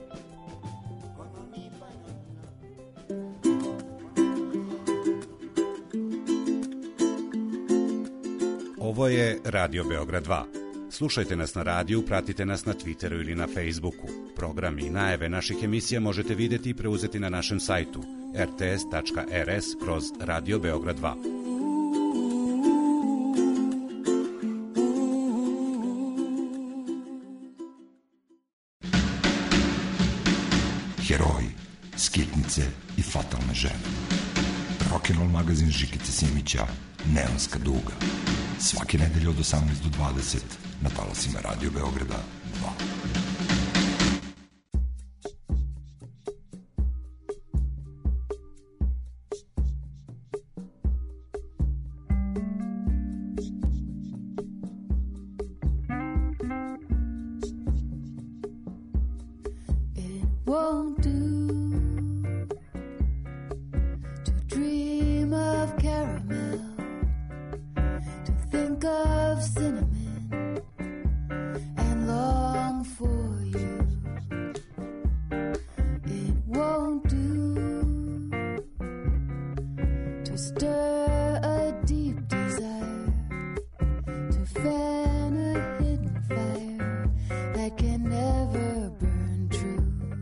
Ovo je Radio Beograd 2. Slušajte nas na radiju, pratite nas na Twitteru ili na Facebooku. Programi i najave naših emisija možete vidjeti i preuzeti na našem sajtu rts.rs/Radio Beograd 2. Heroji, skitnice i fatalne žene. Rock'n'roll magazin Žikice Simića, Neonska duga. Svake nedelje od 18 do 20 na talasima Radio Beograda 2. Won't do to dream of caramel, to think of cinnamon and long for you. It won't do to stir a deep desire, to fan a hidden fire that can never burn true.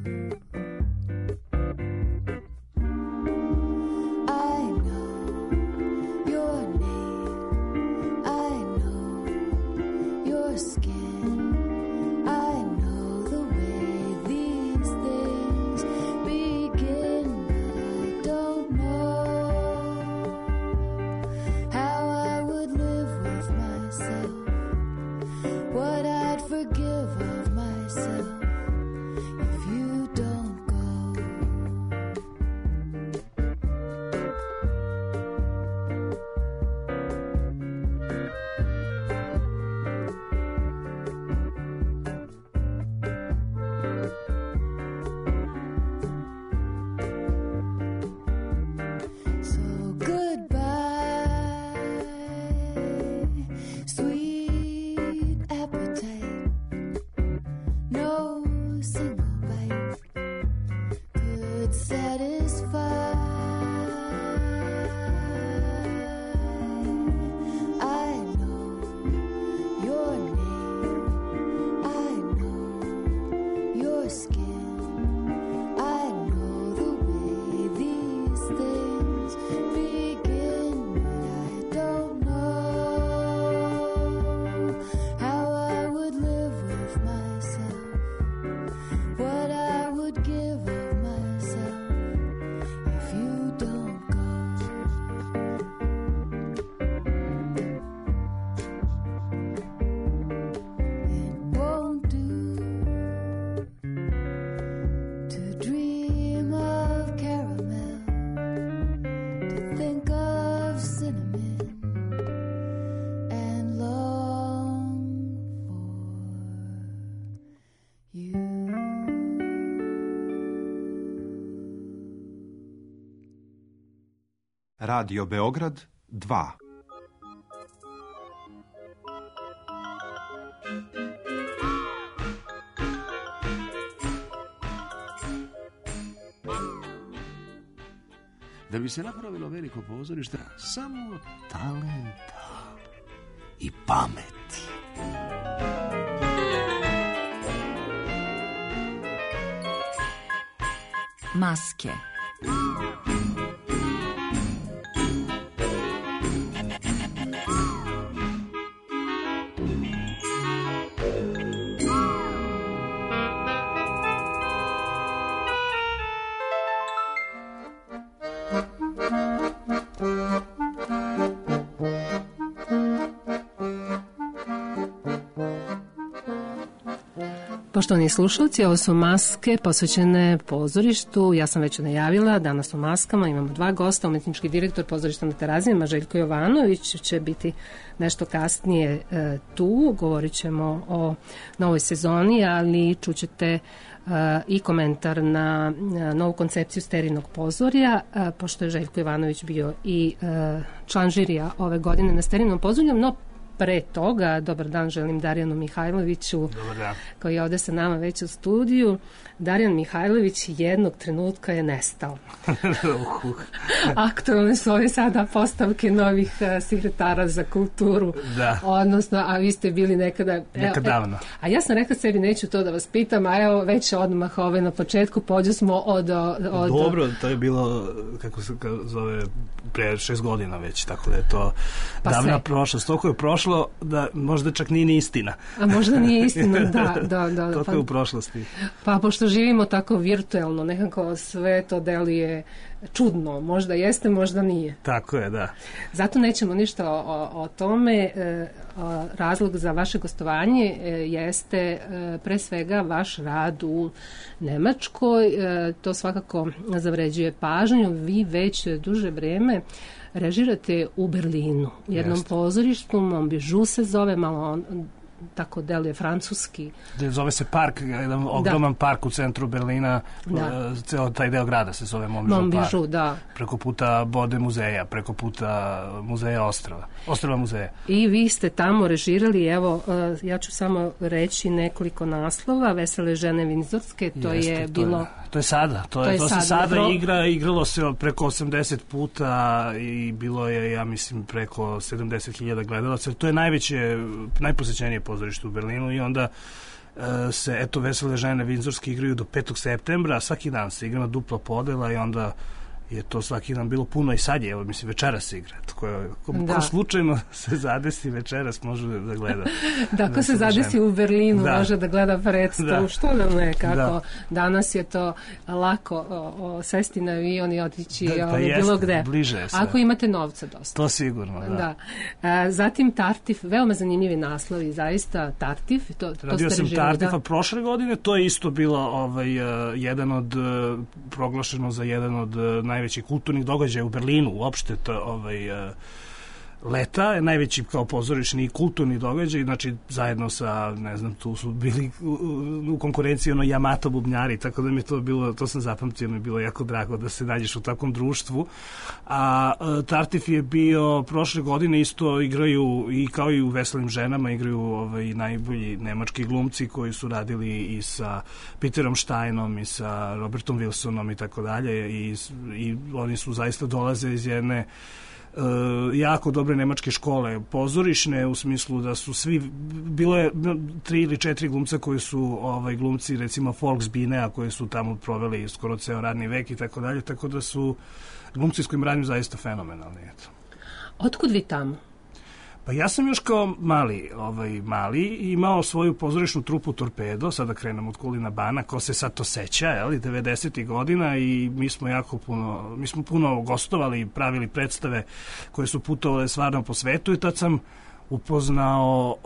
Radio Beograd 2. Da bi se napravilo veliko pozorište, samo talenta i pameti. Maske. Poštovani slušalci, ovo su maske posvećene pozorištu. Ja sam već najavila, danas u maskama imamo dva gosta, umetnički direktor pozorišta na Terazijama, Željko Jovanović, će biti nešto kasnije tu. Govorit ćemo o novoj sezoni, ali čućete i komentar na novu koncepciju Sterinog pozorja, pošto je Željko Jovanović bio i član žirija ove godine na Sterinom pozorju, no pre toga, dobar dan želim Darijanu Mihajloviću, koji je ovde sa nama već u studiju. Darijan Mihajlović jednog trenutka je nestao. Aktualne su ove sada postavke novih sekretara za kulturu. Da. Odnosno, a vi ste bili nekada davno. A ja sam rekla sebi, neću to da vas pitam, a evo već odmah na početku pođu smo od... Dobro, to je bilo, kako se zove, pre 6 godina već, tako da je to davna prošlost. Toliko je prošlo da možda čak nije ni istina. A možda nije istina, da. Toliko je u prošlosti. Pa pošto živimo tako virtuelno, nekako sve to deluje čudno. Možda jeste, možda nije. Tako je, da. Zato nećemo ništa o tome. Razlog za vaše gostovanje jeste pre svega vaš rad u Nemačkoj. To svakako zavređuje pažnju. Vi već duže vreme režirate u Berlinu. U jednom pozorištu, Montbijou se zove, malo tako deluje francuski. Zove se park, jedan ogroman park u centru Berlina, ceo taj deo grada se zove Montbijou park. Da. Preko puta Bode muzeja, preko puta muzeja Ostrava muzeja. I vi ste tamo režirali, evo, ja ću samo reći nekoliko naslova. Vesele žene Vindzorske, to je bilo... To je sada, to se sada igralo se preko 80 puta i bilo je, ja mislim, preko 70.000 gledalaca. To je najposećenije pozorište u Berlinu i onda se, eto, Vesele žene Vindzorske igraju do 5. septembra, svaki dan se igra na dupla podela i onda je to svaki dan bilo puno i sad je, evo, mislim, večeras se igra. Ko slučajno se zadesi večeras može da gleda. Da, ko se zadesi u Berlinu može da gleda predstavu. Što nam ne, kako danas je to lako sesti na avion i otići bilo gde. Bliže je sve. Ako imate novca dosta. To sigurno, da. Zatim Tartif, veoma zanimljivi naslovi, zaista Tartif. Radio sam Tartifa prošle godine, to je isto bilo jedan od proglašeno za jedan od najvećih kulturnih događaja u Berlinu, uopšte leta je najveći kao pozorišni i kulturni događaj, znači zajedno sa, ne znam, tu su bili u konkurenciji Yamato bubnjari, tako da mi je to bilo, to sam zapamtio, mi je bilo jako drago da se nađeš u takvom društvu. A Tartif je bio prošle godine, isto igraju i kao i u Veselim ženama, igraju najbolji nemački glumci koji su radili i sa Peterom Steinom i sa Robertom Wilsonom i tako dalje i oni su zaista dolaze iz jedne jako dobre nemačke škole pozorišne, u smislu da su svi, bilo je 3 ili 4 glumca koji su glumci recimo Volksbinea koji su tamo proveli skoro ceo radni vek i tako dalje, tako da su glumci s kojim radim zaista fenomenalni. Otkud vi tamo? Pa ja sam još kao mali imao svoju pozorišnu trupu Torpedo, sada krenem od Kulina Bana, ko se sad to seća, 90. godina i mi smo puno gostovali, pravili predstave koje su putovale stvarno po svetu i tad sam upoznao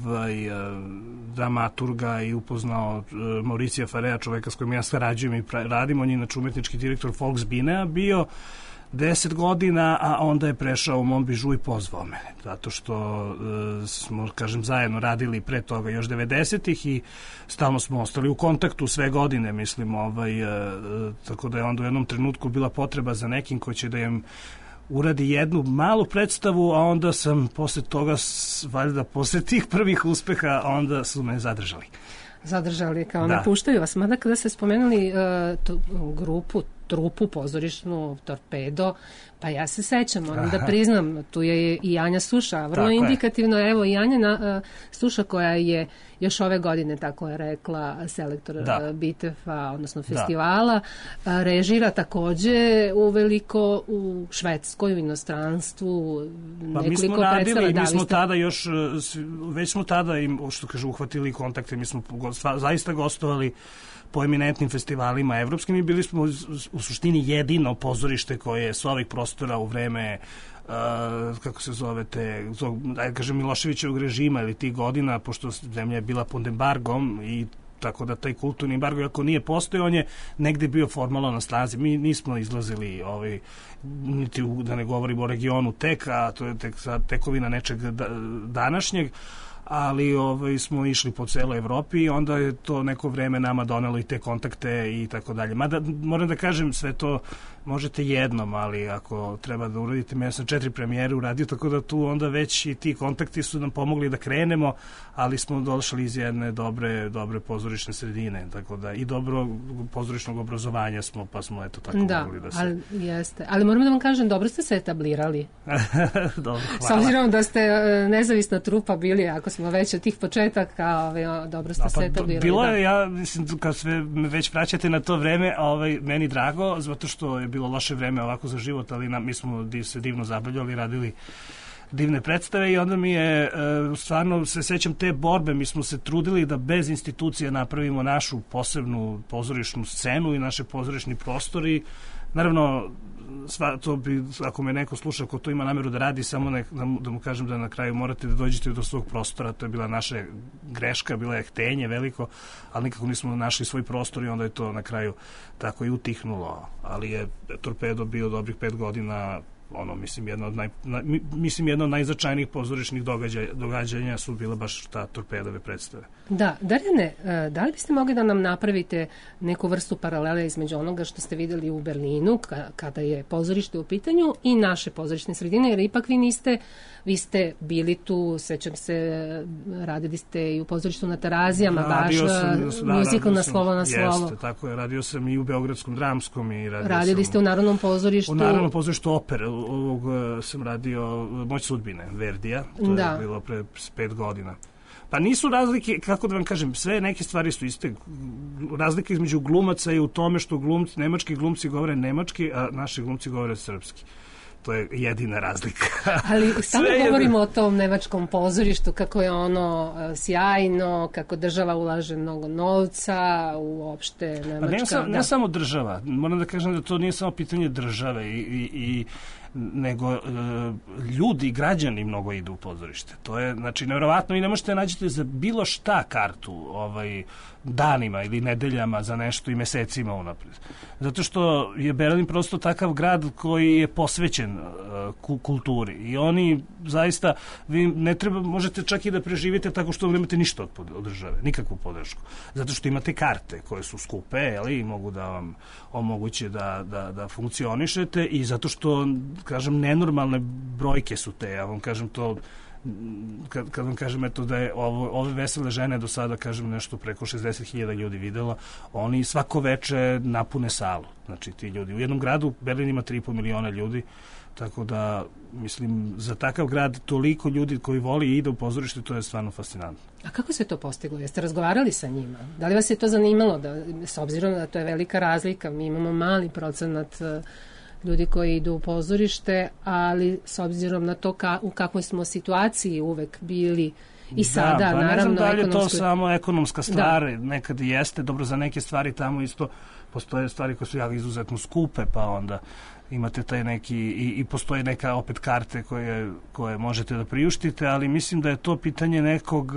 dramaturga i upoznao Mauricija Farea, čoveka s kojim ja sarađujem i radim, on je inače umetnički direktor Volksbinea bio 10 godina, a onda je prešao u Montbijou i pozvao mene, zato što smo, kažem, zajedno radili pre toga još 90-ih i stalno smo ostali u kontaktu sve godine, mislim, tako da je onda u jednom trenutku bila potreba za nekim koji će da im uradi jednu malu predstavu, a onda sam posle toga, valjda posle tih prvih uspeha, onda su me zadržali, kao ne puštaju vas. Mada kada ste spomenuli trupu pozorišnu Torpedo, pa ja se sećam, moram da priznam, tu je i Anja Suša, vrlo indikativno, evo i Anja Suša koja je još ove godine, tako je rekla, selektor Bitefa, odnosno festivala, režira takođe uveliko u Švedskoj, u inostranstvu, nekoliko predstava. Mi smo tada još, već smo tada, što kažu, uhvatili kontakte, mi smo zaista gostovali po eminentnim festivalima evropskim i bili smo u suštini jedino pozorište koje je s ovih prostora u vreme kako se zovete, Miloševićevog režima ili tih godina, pošto zemlja je bila pod embargom i tako da taj kulturni embargo, ako nije postojao, on je negde bio formalno na snazi. Mi nismo izlazili, niti da ne govorimo o regionu tek, a to je tek tekovina nečeg današnjeg, ali smo išli po celoj Evropi i onda je to neko vreme nama donelo i te kontakte i tako dalje. Mada moram da kažem, sve to možete jednom, ali ako treba da uradite, ja sam 4 premijere uradio, tako da tu onda već i ti kontakti su nam pomogli da krenemo, ali smo došli iz jedne dobre pozorišne sredine, tako da i dobro pozorišnog obrazovanja smo, pa smo eto tako mogli da se... Ali, jeste. Ali moram da vam kažem, dobro ste se etablirali. Dobro, hvala. S obzirom da ste nezavisna trupa bili, ako smo već od tih početaka, dobro ste se etablirali. Bilo je, ja mislim, kad sve me već vraćate na to vreme, meni drago, zato što je bilo loše vreme ovako za život, ali mi smo se divno zabavljali, radili divne predstave i onda mi je, stvarno se sećam te borbe, mi smo se trudili da bez institucije napravimo našu posebnu pozorišnu scenu i naše pozorišni prostori. Naravno, to bi, ako me neko sluša ko to ima nameru da radi, samo da mu kažem da na kraju morate da dođete do svog prostora, to je bila naša greška, bila je htenje veliko, ali nikako nismo našli svoj prostor i onda je to na kraju tako i utihnulo, ali je Torpedo bio dobrih 5 godina, mislim jedno od najznačajnijih pozorišnih događanja su bile baš ta Torpedove predstave. Da, Darjane, da li biste mogli da nam napravite neku vrstu paralele između onoga što ste videli u Berlinu kada je pozorište u pitanju i naše pozorišne sredine, jer ipak vi ste bili tu, sećam se, radili ste i u pozorištu na Terazijama, baš muzikal na slovo na slovo. Jeste, tako je, radio sam i u Beogradskom dramskom i radili ste u Narodnom pozorištu. U Narodnom pozorištu opere, ovog sam radio Moć sudbine, Verdija, to je bilo pre 5 godina. Pa nisu razlike, kako da vam kažem, sve neke stvari su iste. Razlika između glumaca je u tome što nemački glumci govore nemački, a naši glumci govore srpski. To je jedina razlika. Ali samo govorimo o tom nemačkom pozorištu, kako je ono sjajno, kako država ulaže mnogo novca, uopšte Nemačka... Ne samo država, moram da kažem da to nije samo pitanje države nego ljudi, građani mnogo idu u pozorište. To je, znači, nevjerovatno i ne možete nađete za bilo šta kartu danima ili nedeljama za nešto i mesecima unapred. Zato što je Berlin prosto takav grad koji je posvećen kulturi i oni zaista, vi ne treba, možete čak i da preživite tako što nemate ništa od države, nikakvu podršku. Zato što imate karte koje su skupe, ali mogu da vam omoguće da funkcionišete i zato što, kažem, nenormalne brojke su te, ja vam kažem to, kad vam kažem eto da je ove vesele žene do sada, kažem, nešto preko 60.000 ljudi videla, oni svako veče napune salu, znači ti ljudi. U jednom gradu, Berlin ima 3,5 miliona ljudi, tako da, mislim, za takav grad toliko ljudi koji voli i ide u pozorište, to je stvarno fascinantno. A kako se to postiglo? Jeste razgovarali sa njima? Da li vas je to zanimalo? S obzirom da to je velika razlika, mi imamo mali procenat ljudi koji idu u pozorište, ali s obzirom na to u kakvoj smo situaciji uvek bili i sada, naravno, ne znam da li je to samo ekonomska stvar, nekad jeste, dobro, za neke stvari tamo isto postoje stvari koje su izuzetno skupe, pa onda imate taj neki, i postoje neka opet karte koje možete da priuštite, ali mislim da je to pitanje nekog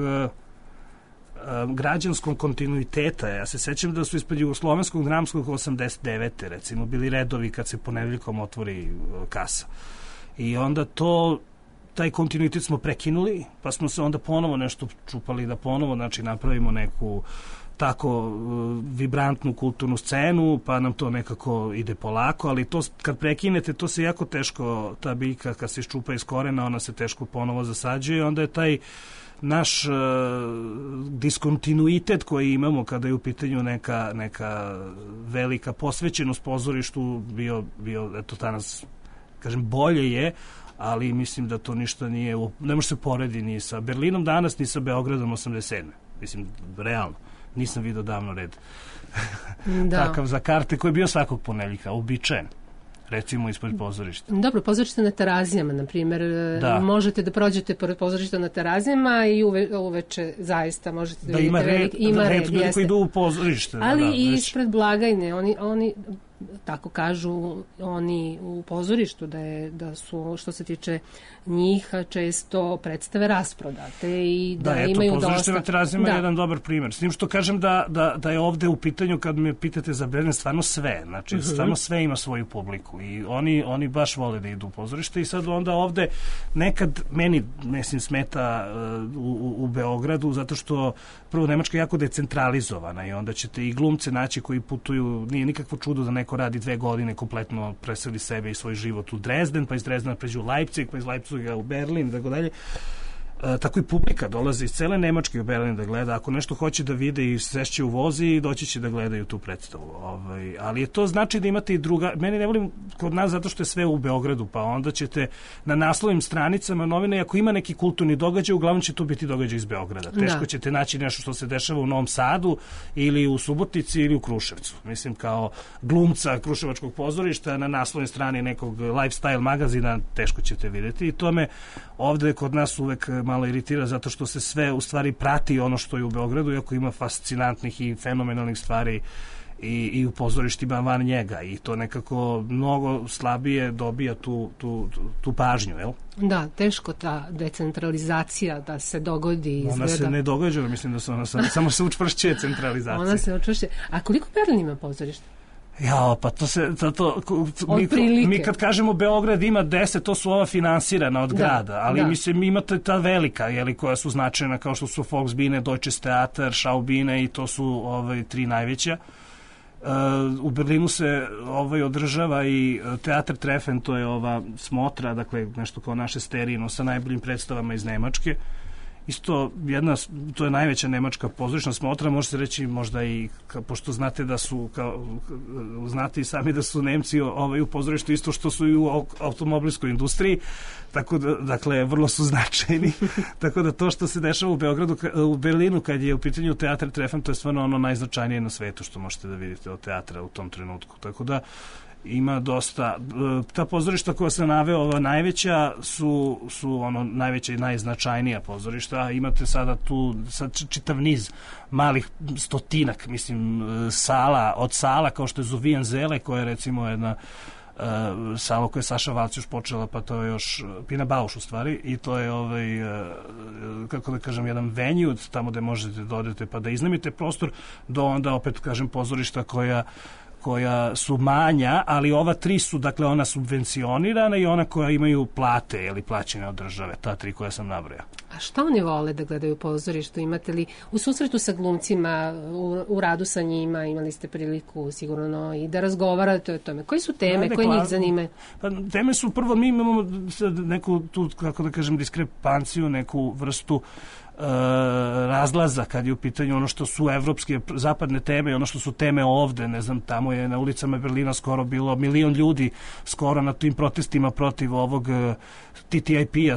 građanskog kontinuiteta. Ja se sećam da su ispred Jugoslovenskog dramskog 89. recimo bili redovi kad se ponedeljkom otvori kasa. I onda taj kontinuitet smo prekinuli, pa smo se onda ponovo nešto čupali da ponovo, znači, napravimo neku tako vibrantnu kulturnu scenu, pa nam to nekako ide polako, ali to kad prekinete, to se jako teško, ta biljka kad se iščupa iz korena, ona se teško ponovo zasađuje, onda je taj naš diskontinuitet koji imamo kada je u pitanju neka velika posvećenost pozorištu bio eto danas, kažem, bolje je, ali mislim da to ništa ne može se poredi ni sa Berlinom danas, ni sa Beogradom 87. Mislim, realno. Nisam vidio davno red. Takav za karte koji je bio svakog ponedeljka, uobičajen. Recimo ispred pozorišta. Dobro, pozorište na Terazijama, na primjer. Možete da prođete pored pozorišta na Terazijama i uveče zaista možete da vidite ima red ljudi koji idu u pozorište. Ali i ispred blagajne. Oni tako kažu oni u pozorištu, da su, što se tiče njih, često predstave rasprodate i da imaju dosta... Da, pozorište Veterazima je jedan dobar primjer. S tim što kažem da je ovde u pitanju, kad me pitate za Berlin, stvarno sve. Znači, stvarno sve ima svoju publiku i oni baš vole da idu u pozorište i sad onda ovde nekad meni, mislim, smeta u Beogradu, zato što prvo Nemačka je jako decentralizovana i onda ćete i glumce naći koji putuju, nije nikakvo čudo da neko radi 2 godine, kompletno preseli sebe i svoj život u Dresden, pa iz Dresdena pređe u Leipzig, pa iz Leipziga u Berlin i tako dalje. Tako i publika dolazi iz cele Nemačke u Berlin da gleda. Ako nešto hoće da vide i sešće u vozi i doći će da gledaju tu predstavu. Ali je to znači da imate i druga... Meni ne volim kod nas zato što je sve u Beogradu, pa onda ćete na naslovnim stranicama novine, ako ima neki kulturni događaj, uglavnom će to biti događaj iz Beograda. Teško ćete naći nešto što se dešava u Novom Sadu ili u Subotici ili u Kruševcu. Mislim, kao glumca Kruševačkog pozorišta na naslovnoj strani nekog lifestyle magazina teško ćete vidjeti i to me ovde kod nas uvek malo iritira zato što se sve u stvari prati ono što je u Beogradu, iako ima fascinantnih i fenomenalnih stvari i u pozorištima van njega i to nekako mnogo slabije dobija tu pažnju, jel? Da, teško ta decentralizacija da se dogodi izgleda. Ona se ne događa, mislim da se ona samo se učvršćuje centralizacija. Ona se učvršćuje. A koliko Berlin ima pozorišta? Pa mi kad kažemo Beograd ima 10, to su ova finansirana od grada, ali mislim imate ta velika, koja su značajna kao što su Volksbühne, Deutsches Theater, Schaubühne i to su 3 najveća. U Berlinu se održava i Teatr Treffen, to je ova smotra, dakle nešto kao naše Sterijino sa najboljim predstavama iz Nemačke. Isto to je najveća nemačka pozorišna smotra, može se reći možda i, pošto znate da su, znate i sami da su Nemci u pozorištu isto što su i u automobilskoj industriji, tako da, dakle, vrlo su značajni. Tako da to što se dešava u Berlinu kad je u pitanju Teatr Treffen, to je stvarno ono najznačajnije na svetu što možete da vidite od teatra u tom trenutku. Tako da ima dosta, ta pozorišta koja sam naveo, ova najveća su najveća i najznačajnija pozorišta, a imate sada tu čitav niz malih stotinak, mislim, sala kao što je Zuvijan Zele, koja je recimo jedna sala koja je Saša Valcijuš počela, pa to je još Pina Bauš u stvari, i to je kako da kažem, jedan venue tamo gde možete da odete pa da iznajmite prostor, do onda opet kažem pozorišta koja su manja, ali ova 3 su, dakle, ona subvencionirana i ona koja imaju plate ili plaćene od države, ta 3 koja sam nabrojao. A šta oni vole da gledaju u pozorištu? Imate li u susretu sa glumcima, u radu sa njima, imali ste priliku sigurno i da razgovarate o tome? Koji su teme, koje njih zanimaju? Pa, teme su, prvo, mi imamo neku tu, kako da kažem, diskrepanciju, neku vrstu razlaza kad je u pitanju ono što su evropske zapadne teme i ono što su teme ovde, ne znam, tamo je na ulicama Berlina skoro bilo 1 milion ljudi skoro na tim protestima protiv ovog TTIP-a,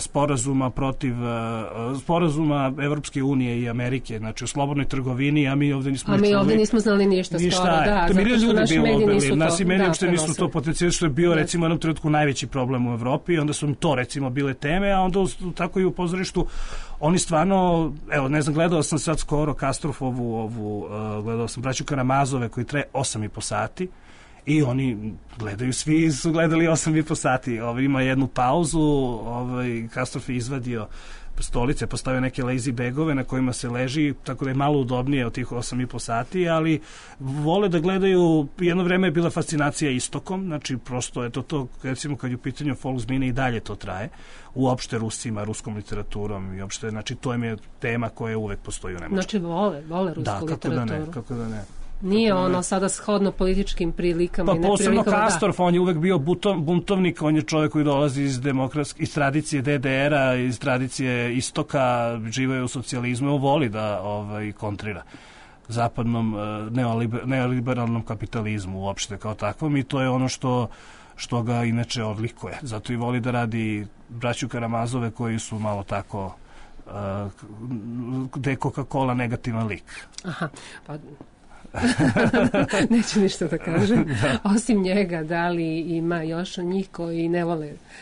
sporazuma Evropske unije i Amerike, znači o slobodnoj trgovini, a mi ovde nismo znali ništa skoro, da, to milion ljudi bilo u Berlinu, naši mediji uopšte nisu to potencijali, što je bio recimo u jednom trenutku najveći problem u Evropi, onda su to recimo bile teme, a onda tako i u pozorištu oni stvarno, evo, ne znam, gledao sam sad skoro Kastrofovu, gledao sam Braću Karamazove koji traje 8,5 sati i oni gledaju, svi su gledali 8,5 sati. Ima jednu pauzu, Kastrof je izvadio stolice, postavio neke lazy bagove na kojima se leži, tako da je malo udobnije od tih 8,5 sati, ali vole da gledaju, jedno vreme je bila fascinacija istokom, znači prosto je to, recimo kad je u pitanju Volksbühne i dalje to traje, uopšte Rusima, ruskom literaturom i uopšte, znači to im je tema koja uvek postoji u Nemačkoj. Znači vole rusku literaturu. Kako da ne. Nije ono sada shodno političkim prilikama i neprilikama. Pa posebno Kastorf, on je uvek bio buntovnik, on je čovjek koji dolazi iz tradicije DDR-a, iz tradicije istoka, živa je u socijalizmu, on voli da kontrira zapadnom neoliberalnom kapitalizmu uopšte kao takvom i to je ono što ga inače odlikuje. Zato i voli da radi Braću Karamazove koji su malo tako gde je Coca-Cola negativan lik. Aha, pa neću ništa da kažem. Osim njega, da li ima još njih koji ne vole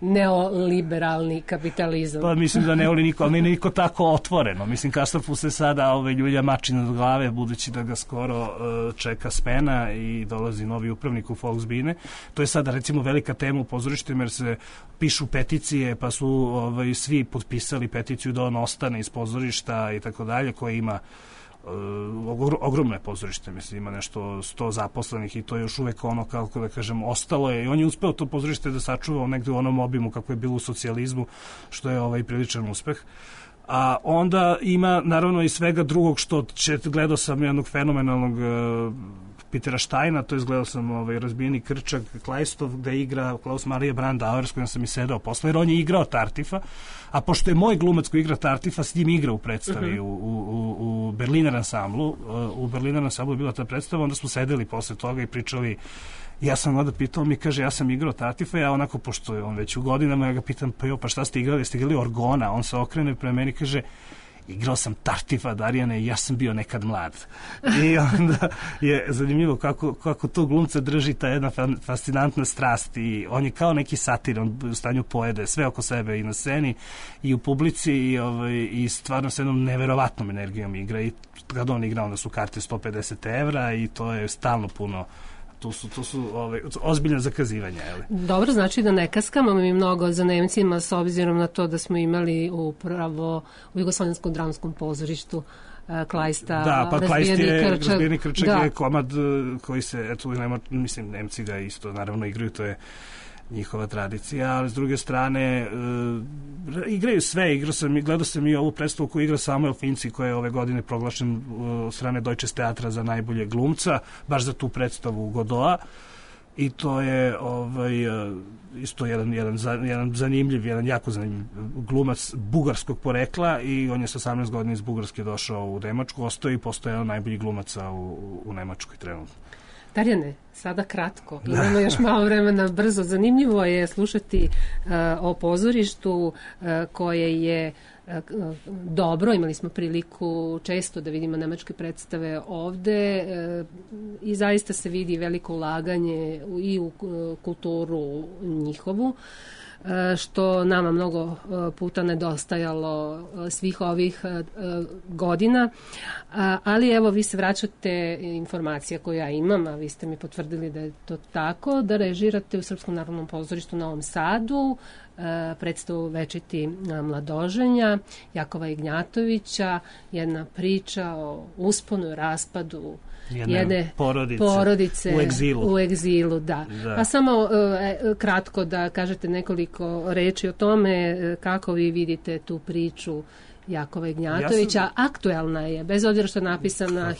neoliberalni kapitalizam. Pa mislim da ne voli niko, ali ne niko tako otvoreno. Mislim, Kastafu se sada ljulja mačin od glave, budući da ga skoro čeka smena i dolazi novi upravnik u Volksbühne. To je sada recimo velika tema u pozorištima, jer se pišu peticije, pa su svi potpisali peticiju da on ostane iz pozorišta i tako dalje, koje ima ogromno je pozorište, mislim, ima nešto 100 zaposlenih i to je još uvek ono, kako da kažem, ostalo je i on je uspeo to pozorište da sačuva negde u onom obimu kako je bilo u socijalizmu, što je priličan uspeh. A onda ima naravno i svega drugog što gledao sam jednog fenomenalnog Petera Steina, to je gledao sam Razbijeni krčak, Kleistov, gde igra Klaus Maria Brandauer, s kojim sam i sedao posle, jer on je igrao Tartifa, a pošto je moj glumac koji igra Tartifa, s njim igra u predstavi u Berliner ansamblu. U Berliner ansamblu je bila ta predstava, onda smo sedeli posle toga i pričali. Ja sam onda pitao, mi kaže, ja sam igrao Tartifa, ja onako, pošto je on već u godinama, ja ga pitam, pa šta ste igrali? Jeste igrali Orgona? On se okrene prema meni i kaže, igrao sam Tartifa, Darijane, i ja sam bio nekad mlad. I onda je zanimljivo kako to glumca drži ta jedna fascinantna strast i on je kao neki satir, on u stanju pojede sve oko sebe i na sceni i u publici i stvarno s jednom neverovatnom energijom igra i kada on igra onda su karte 150 evra i to je stalno puno. To su ozbiljne zakazivanja. Dobro, znači da ne kaskamo mi mnogo za Nemcima s obzirom na to da smo imali upravo u Jugoslavenskom dramskom pozorištu Kleista, Razbijeni krčak je komad koji se, mislim, Nemci ga isto naravno igraju, to je njihova tradicija, ali s druge strane igraju sve, gledao sam i ovu predstavu koju igra Samuel Finci, koja je ove godine proglašen od strane Deutsches Teatra za najbolje glumca, baš za tu predstavu Godoa, i to je isto jedan zanimljiv, jedan jako zanimljiv glumac bugarskog porekla i on je sa 18 godina iz Bugarske došao u Nemačku, ostao i postao jedan najbolji glumaca u Nemačkoj trenutno. Darjane, sada kratko, imamo još malo vremena, brzo. Zanimljivo je slušati o pozorištu koje je dobro, imali smo priliku često da vidimo nemačke predstave ovde i zaista se vidi veliko ulaganje i u kulturu njihovu, što nama mnogo puta nedostajalo svih ovih godina, ali evo vi se vraćate, informacija koju ja imam, a vi ste mi potvrdili da je to tako, da režirate u Srpskom narodnom pozorištu u Novom Sadu predstavu Večiti mladoženja Jakova Ignjatovića, jedna priča o usponu i raspadu jedne porodice u egzilu, da. Pa samo kratko da kažete nekoliko reči o tome kako vi vidite tu priču Jakova Ignjatovića. Aktuelna je, bez obzira što je napisana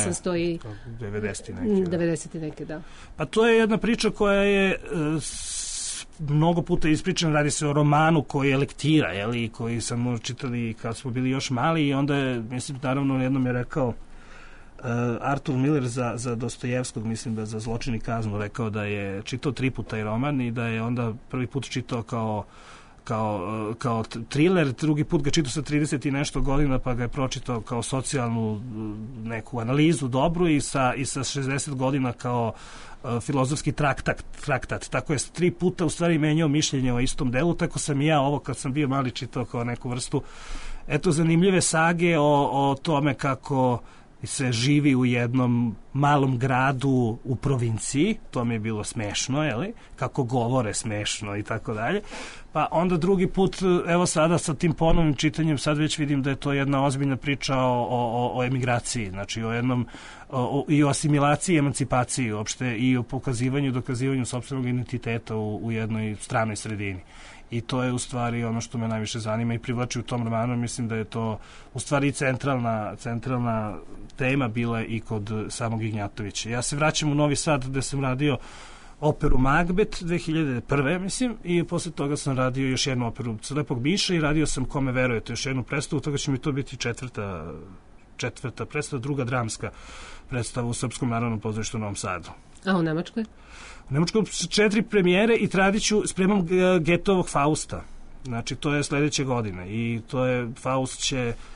1890 neke, da. Pa to je jedna priča koja je mnogo puta ispričan, radi se o romanu koji je lektira, koji sam čitali kad smo bili još mali i onda je, mislim, naravno jednom je rekao Arthur Miller za Dostojevskog, mislim da za Zločin i kaznu, rekao da je čitao 3 puta taj roman i da je onda prvi put čitao kao thriller, drugi put ga čitao sa 30 i nešto godina, pa ga je pročitao kao socijalnu neku analizu dobru i sa 60 godina kao filozofski traktat. Tako je 3 puta u stvari menjao mišljenje o istom delu, tako sam i ja ovo kad sam bio mali čitao kao neku vrstu zanimljive sage o tome kako se živi u jednom malom gradu u provinciji, to mi je bilo smešno, kako govore smešno i tako dalje. Pa onda drugi put, evo sada sa tim ponovnim čitanjem, sad već vidim da je to jedna ozbiljna priča o emigraciji, znači i o asimilaciji i emancipaciji uopšte i o pokazivanju i dokazivanju sopstvenog identiteta u jednoj stranoj sredini. I to je u stvari ono što me najviše zanima i privlači u tom romanu. Mislim da je to u stvari centralna tema bila i kod samog Ignjatovića. Ja se vraćam u Novi Sad gde sam radio operu Magbet 2001. mislim, i posle toga sam radio još jednu operu Slepog Miša i radio sam Kome verujete, još jednu predstavu, toga će mi to biti četvrta predstava, druga dramska predstava u Srpskom narodnom pozorištu u Novom Sadu. A u Nemačkoj? U Nemačkoj 4 premijere i spremam Getovog Fausta. Znači, to je sledeće godine i to je, Faust će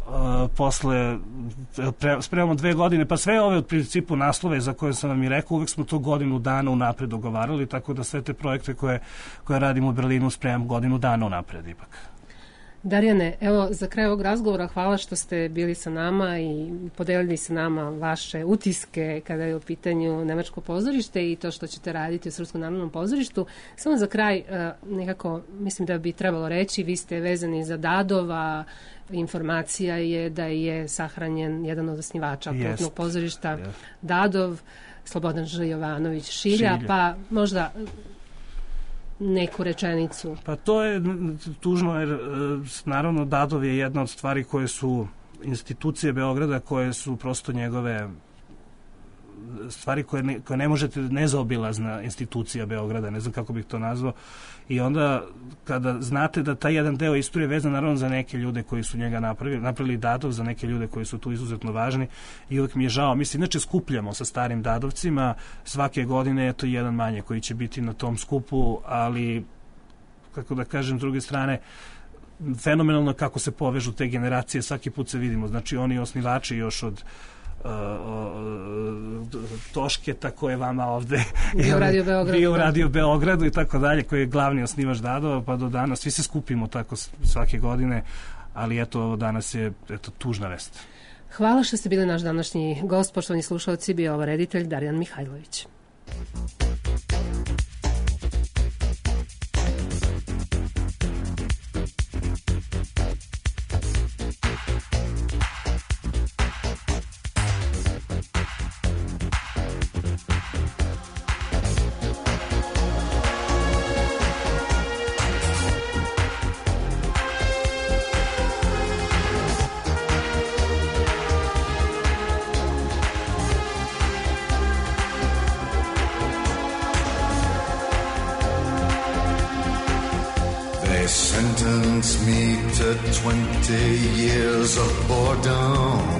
posle spremamo 2 godine, pa sve ove od principu naslove za koje sam vam i rekao, uvek smo to godinu dana unapred dogovarali, tako da sve te projekte koje radimo u Berlinu spremam godinu dana unapred ipak. Darjane, evo za kraj ovog razgovora hvala što ste bili sa nama i podelili sa nama vaše utiske kada je u pitanju Nemačko pozorište i to što ćete raditi u Srpskom narodnom pozorištu. Samo za kraj, nekako mislim da bi trebalo reći, vi ste vezani za Dadova, informacija je da je sahranjen jedan od osnivača Putnog pozorišta Dadov, Slobodan Ž. Jovanović Šilja, pa možda neku rečenicu. Pa to je tužno jer naravno Dadov je jedna od stvari koje su institucije Beograda, koje su prosto njegove stvari koje ne možete, nezaobilazna institucija Beograda, ne znam kako bih to nazvao, i onda kada znate da taj jedan deo istorije vezan naravno za neke ljude koji su njega napravili Dadov, za neke ljude koji su tu izuzetno važni, i uvijek mi je žao. Mi se inače skupljamo sa starim Dadovcima, svake godine je to jedan manje koji će biti na tom skupu, ali kako da kažem, s druge strane fenomenalno kako se povežu te generacije, svaki put se vidimo, znači oni osnivači još od Tošketa koji je vama ovde bio u Radio Beogradu i tako dalje, koji je glavni osnivač Dadova, pa do danas svi se skupimo tako svake godine, ali eto danas je tužna vest. Hvala što ste bili naš današnji gost, poštovani slušalci, bio ovo reditelj Darjan Mihajlović. Sentenced me to 20 years of boredom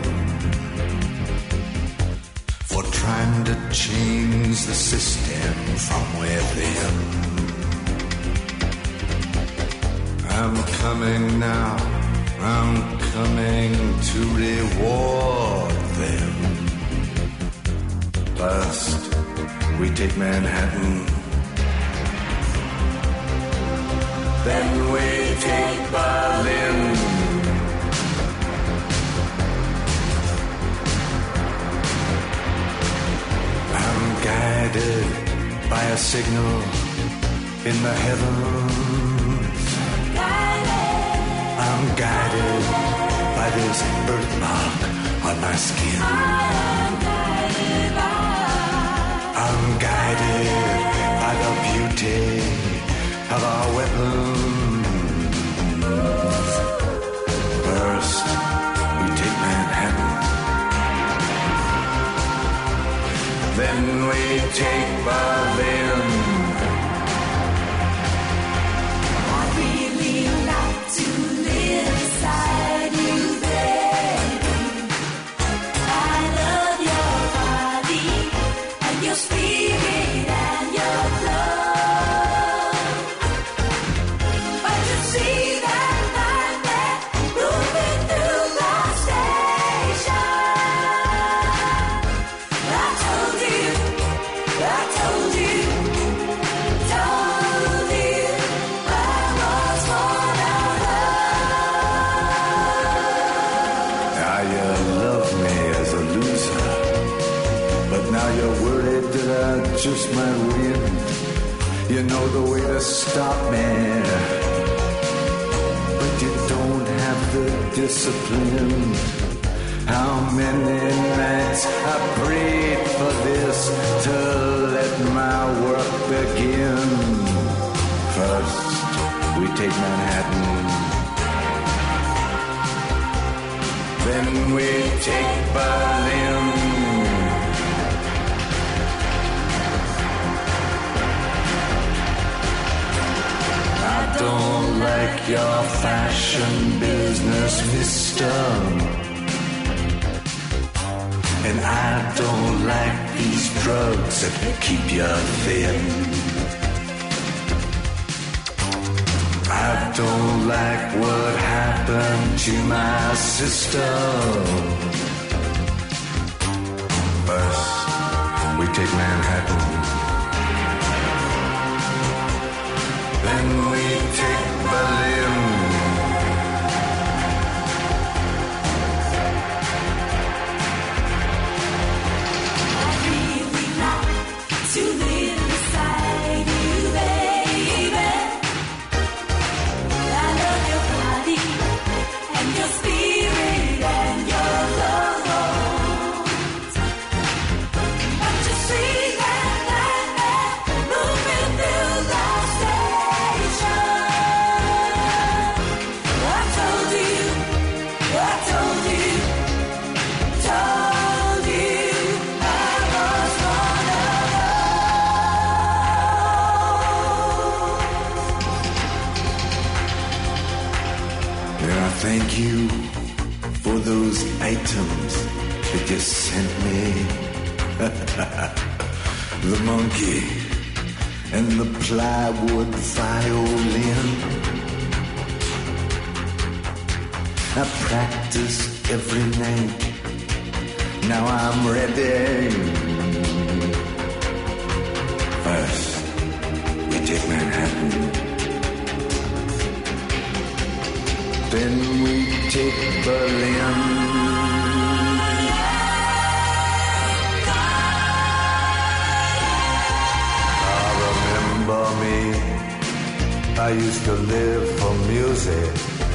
for trying to change the system from within. I'm coming now, I'm coming to reward them. First, we take Manhattan, then we take Berlin. I'm guided by a signal in the heavens. I'm guided by this birthmark on my skin. I'm guided by the beauty of our weapons. First, we take Manhattan, then we take Berlin. I really like to live inside you, baby. I love your body and your spirit and your love. But you see that light there moving through the station. I told you I was born out love. Now you love me as a loser, but now you're worried that I just might win. You know the way to stop me, but you don't have the discipline. How many nights I prayed for this to let my work begin. First, we take Manhattan, then we take Berlin. I don't like your fashion business, mister. And I don't like these drugs that keep you thin. I don't like what happened to my sister. First, we take Manhattan. Then we take Berlin. I really like to live beside you, baby. I love your body and your spirit and your love. But you see that moving through the station. I told you I was one of those. Yeah, thank you for those items that you sent me. The monkey and the plywood violin. I practice every night. Now I'm ready. First, we take Manhattan. Then we take Berlin. Remember me, I used to live for music.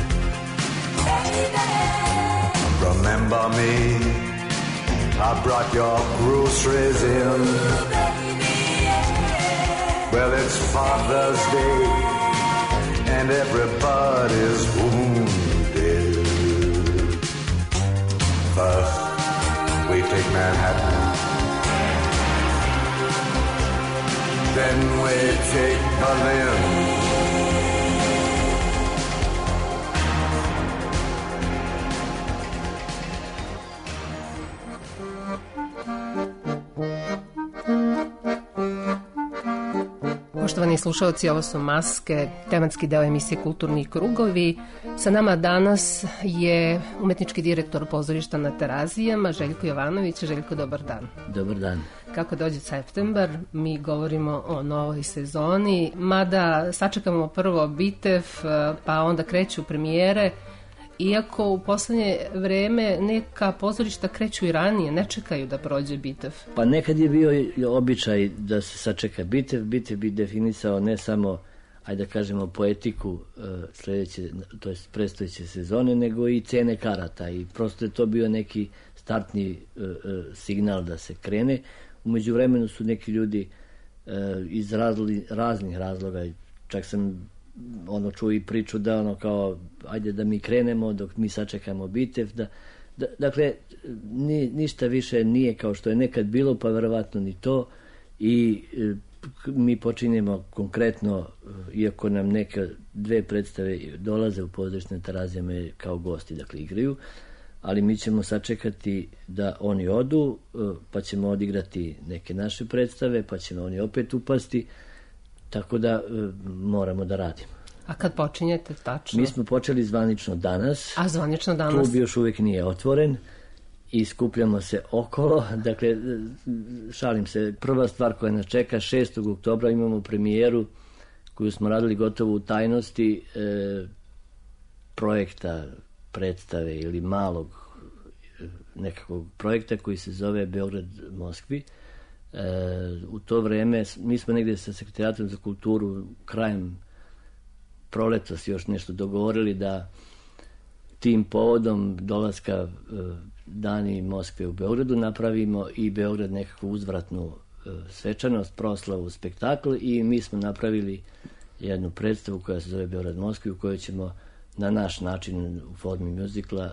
Remember me, I brought your groceries in. Well, it's Father's Day and everybody's wounded. First, we take Manhattan. Then we take Berlin. Poštovani slušalci, ovo su Maske, tematski deo emisije Kulturni krugovi. Sa nama danas je umetnički direktor pozorišta na Terazijama, Željko Jovanović. Željko, dobar dan. Dobar dan. Kako dođe septembar, mi govorimo o novoj sezoni, mada sačekamo prvo Bitev, pa onda kreću premijere. Iako u poslednje vreme neka pozorišta kreću i ranije, ne čekaju da prođe Bitev. Pa nekad je bio običaj da se sačeka Bitev. Bitev bi definisao ne samo, ajde da kažemo, poetiku sledeće, to jest predstojeće sezone, nego i cene karata. I prosto je to bio neki startni signal da se krene. U međuvremenu su neki ljudi iz raznih razloga, čak sam čuo i priču da kao ajde da mi krenemo dok mi sačekamo Bitev, dakle ništa više nije kao što je nekad bilo, pa verovatno ni to, i mi počinjemo konkretno, iako nam neke dve predstave dolaze u pozorište Terazijama kao gosti, dakle igraju, ali mi ćemo sačekati da oni odu, pa ćemo odigrati neke naše predstave, pa ćemo oni opet upasti, tako da moramo da radimo. A kad počinjete tačno? Mi smo počeli zvanično danas. A zvanično danas? Klub još uvijek nije otvoren i skupljamo se okolo. Dakle, šalim se, prva stvar koja nas čeka, 6. oktobra imamo premijeru koju smo radili gotovo u tajnosti projekta, predstave ili malog nekakvog projekta koji se zove Beograd Moskvi. U to vreme mi smo negdje sa Sekretarijatom za kulturu krajem proletos još nešto dogovorili da tim povodom dolaska Dani Moskve u Beogradu napravimo i Beograd nekakvu uzvratnu svečanost, proslavu, spektakl, i mi smo napravili jednu predstavu koja se zove Beograd Moskvi, u kojoj ćemo na naš način u formi mjuzikla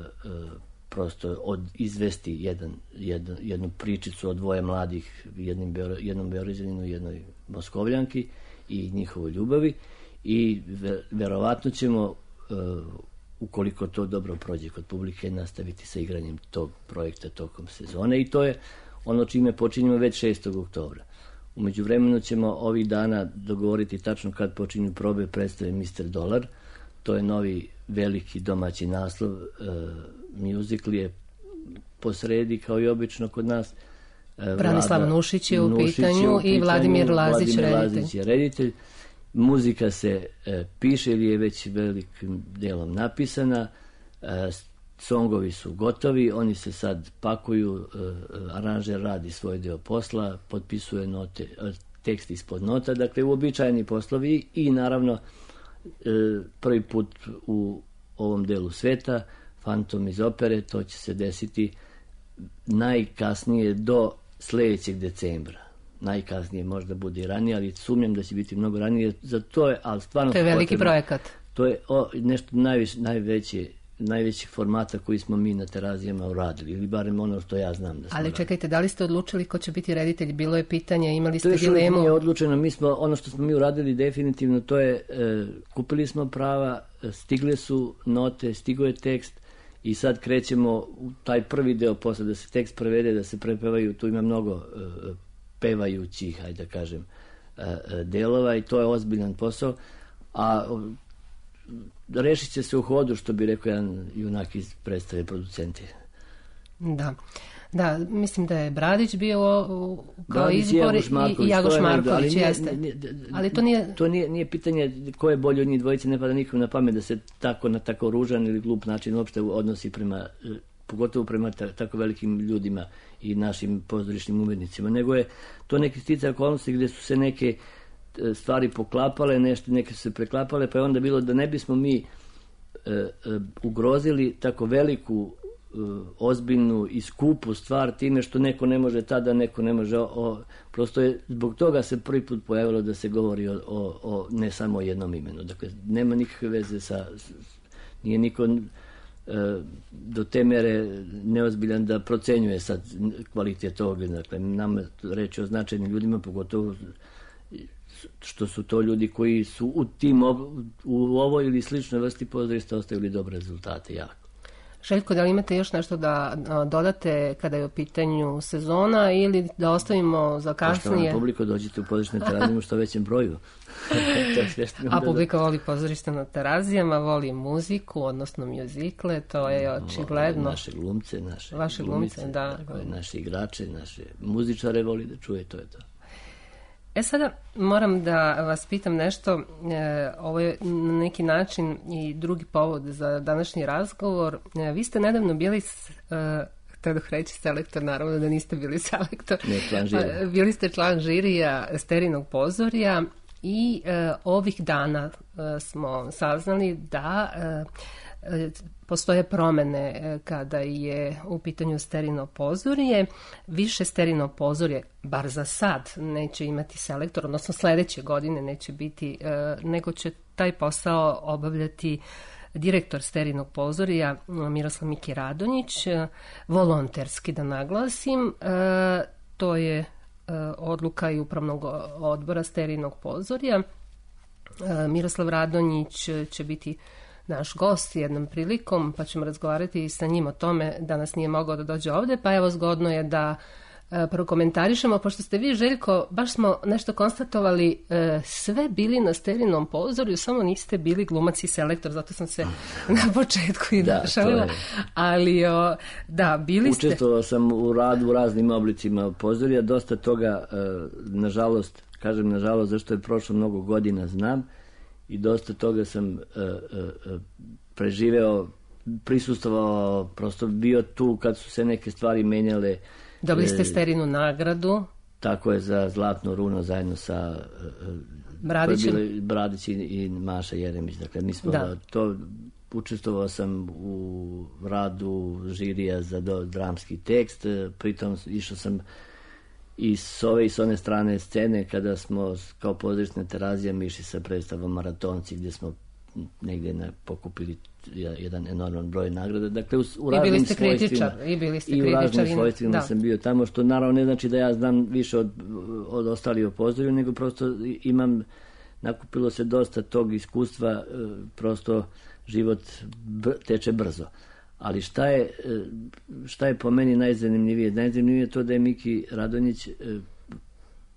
prosto izvesti jednu pričicu o dvoje mladih, jednom Beograđaninu i jednoj Moskovljanki i njihovoj ljubavi, i verovatno ćemo, ukoliko to dobro prođe kod publike, nastaviti sa igranjem tog projekta tokom sezone, i to je ono čime počinjemo već 6. oktobra. U međuvremenu ćemo ovih dana dogovoriti tačno kad počinju probe predstave Mr. Dolar. To je novi veliki domaći naslov. Muzikl je posredi kao i obično kod nas. Branislav Nušić je u pitanju i Vladimir Lazić je reditelj. Muzika se piše ili je već velikim delom napisana. Songovi su gotovi, oni se sad pakuju, aranžer radi svoj deo posla, potpisuje note, tekst ispod nota, dakle uobičajeni poslovi i naravno prvi put u ovom delu sveta, Fantom iz opere, to će se desiti najkasnije do sledećeg decembra. Najkasnije, možda bude i ranije, ali sumnjam da će biti mnogo ranije. Za to je, ali stvarno... To je veliki projekat. To je nešto najvećih formata koji smo mi na Terazijama uradili, ili barem ono što ja znam da smo Ali čekajte, da li ste odlučili ko će biti reditelj? Bilo je pitanje, imali ste dilemu? To još nije odlučeno. Ono što smo mi uradili definitivno, to je kupili smo prava, stigle su note, stigo je tekst i sad krećemo u taj prvi deo posle da se tekst prevede, da se prepevaju, tu ima mnogo pevajućih, hajde da kažem, delova i to je ozbiljan posao, a rešit će se u hodu, što bi rekao jedan junak iz predstave producenti. Da, mislim da je Bradić bio kao izbor i Jagoš Marković, jeste. Ali to nije pitanje ko je bolji od njih dvojice, ne pada nikom na pamet da se na tako ružan ili glup način uopšte odnosi pogotovo prema tako velikim ljudima i našim pozorišnim umetnicima, nego je to neki sticaj okolnosti gdje su se neke stvari poklapale, neke su se preklapale, pa je onda bilo da ne bismo mi ugrozili tako veliku, ozbiljnu i skupu stvar time što neko ne može tada, neko ne može prosto je zbog toga se prvi put pojavilo da se govori o ne samo o jednom imenu. Dakle, nema nikakve veze nije niko do te mere neozbiljan da procenjuje sad kvalitet ovoga. Dakle, nam reći o značajnim ljudima, pogotovo što su to ljudi koji su u ovoj ili sličnoj vrsti pozorišta ostavili dobre rezultate jako. Željko, da li imate još nešto da dodate kada je u pitanju sezona ili da ostavimo za kasnije? Poštovana publiko, dođite u pozorište na Terazijama što većem broju. A publika voli pozorište na Terazijama, voli muziku, odnosno muzikle, to je očigledno. Naše glumce, vaše glumice, da. Naše igrače, naše muzičare voli da čuje, to je to. Sada moram da vas pitam nešto, ovo je na neki način i drugi povod za današnji razgovor. Vi ste nedavno bili, htio bih reći selektor, naravno da niste bili selektor, bili ste član žirija Sterinog pozorja i ovih dana smo saznali da postoje promene kada je u pitanju Sterino pozorje. Više Sterino pozorje, bar za sad, neće imati selektor, odnosno sledeće godine neće biti, nego će taj posao obavljati direktor Sterinog pozorja Miroslav Miki Radonjić, volonterski da naglasim. To je odluka i upravnog odbora Sterinog pozorja. Miroslav Radonjić će biti naš gost jednom prilikom, pa ćemo razgovarati sa njim o tome. Danas nije mogao da dođe ovde, pa evo zgodno je da prokomentarišemo, pošto ste vi, Željko, baš smo nešto konstatovali, sve bili na Sterinom pozorju, samo niste bili glumac i selektor, zato sam se na početku i našalila. Ali bili ste... Učestvovao sam u radu u raznim oblicima pozorja, dosta toga, nažalost, kažem nažalost, zašto je prošlo mnogo godina, znam, i dosta toga sam preživeo, prisustvovao, prosto bio tu kad su se neke stvari menjale. Dobili ste Sterinu nagradu. Tako je, za Zlatno runo zajedno sa Bradić i Maša Jeremić. Dakle, mi smo učestvovao sam u radu žirija za dramski tekst, pritom išao sam i s ove i s one strane scene kada smo kao pozorište na Terazijama išli sa predstavom Maratonci gdje smo negdje pokupili jedan enorman broj nagrada. Dakle, u raznim svojstvima i u raznim svojstvima sam bio tamo, što naravno ne znači da ja znam više od ostalih o pozorju, nego prosto nakupilo se dosta tog iskustva, prosto život teče brzo. Ali šta je po meni najzanimljivije? Najzanimljivije je to da je Miki Radonjić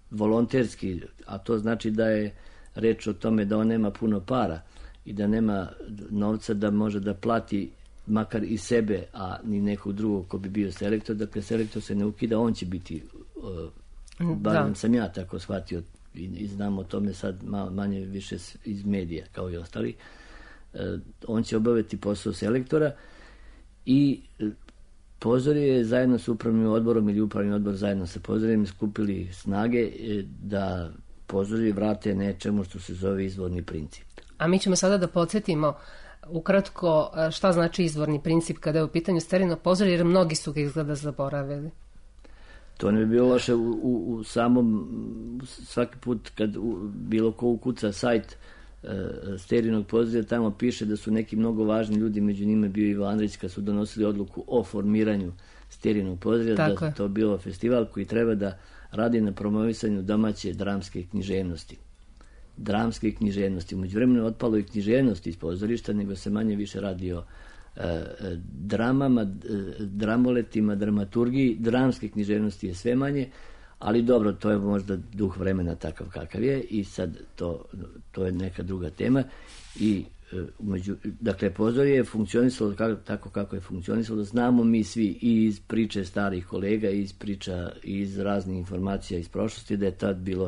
volonterski, a to znači da je reč o tome da on nema puno para i da nema novca da može da plati makar i sebe, a ni nekog drugog ko bi bio selektor. Dakle, selektor se ne ukida, on će biti, barem sam ja tako shvatio i znam o tome sad manje više iz medija kao i ostali. On će obaviti posao selektora i Pozorje je zajedno sa upravnim odborom ili upravni odbor zajedno sa Pozorjem skupili snage da Pozorje vrate nečemu što se zove izvorni princip. A mi ćemo sada da podsjetimo ukratko šta znači izvorni princip kada je u pitanju Sterino Pozorje, jer mnogi su ga izgleda zaboravili. To ne bi bilo loše u samom, svaki put kad bilo ko ukuca sajt Sterinog Pozorja, tamo piše da su neki mnogo važni ljudi, među njima bio Ivo Andrić, kad su donosili odluku o formiranju Sterinog Pozorja, da to bio festival koji treba da radi na promovisanju domaće dramske književnosti. Dramske književnosti. Umeđu vremenu otpalo i književnosti iz pozorišta, nego se manje više radi o dramama, dramoletima, dramaturgiji. Dramske književnosti je sve manje, ali dobro, to je možda duh vremena takav kakav je i sad to je neka druga tema. I dakle, Pozorje je funkcionisalo tako kako je funkcionisalo. Znamo mi svi i iz priče starih kolega, i iz priča, i iz raznih informacija iz prošlosti da je tad bilo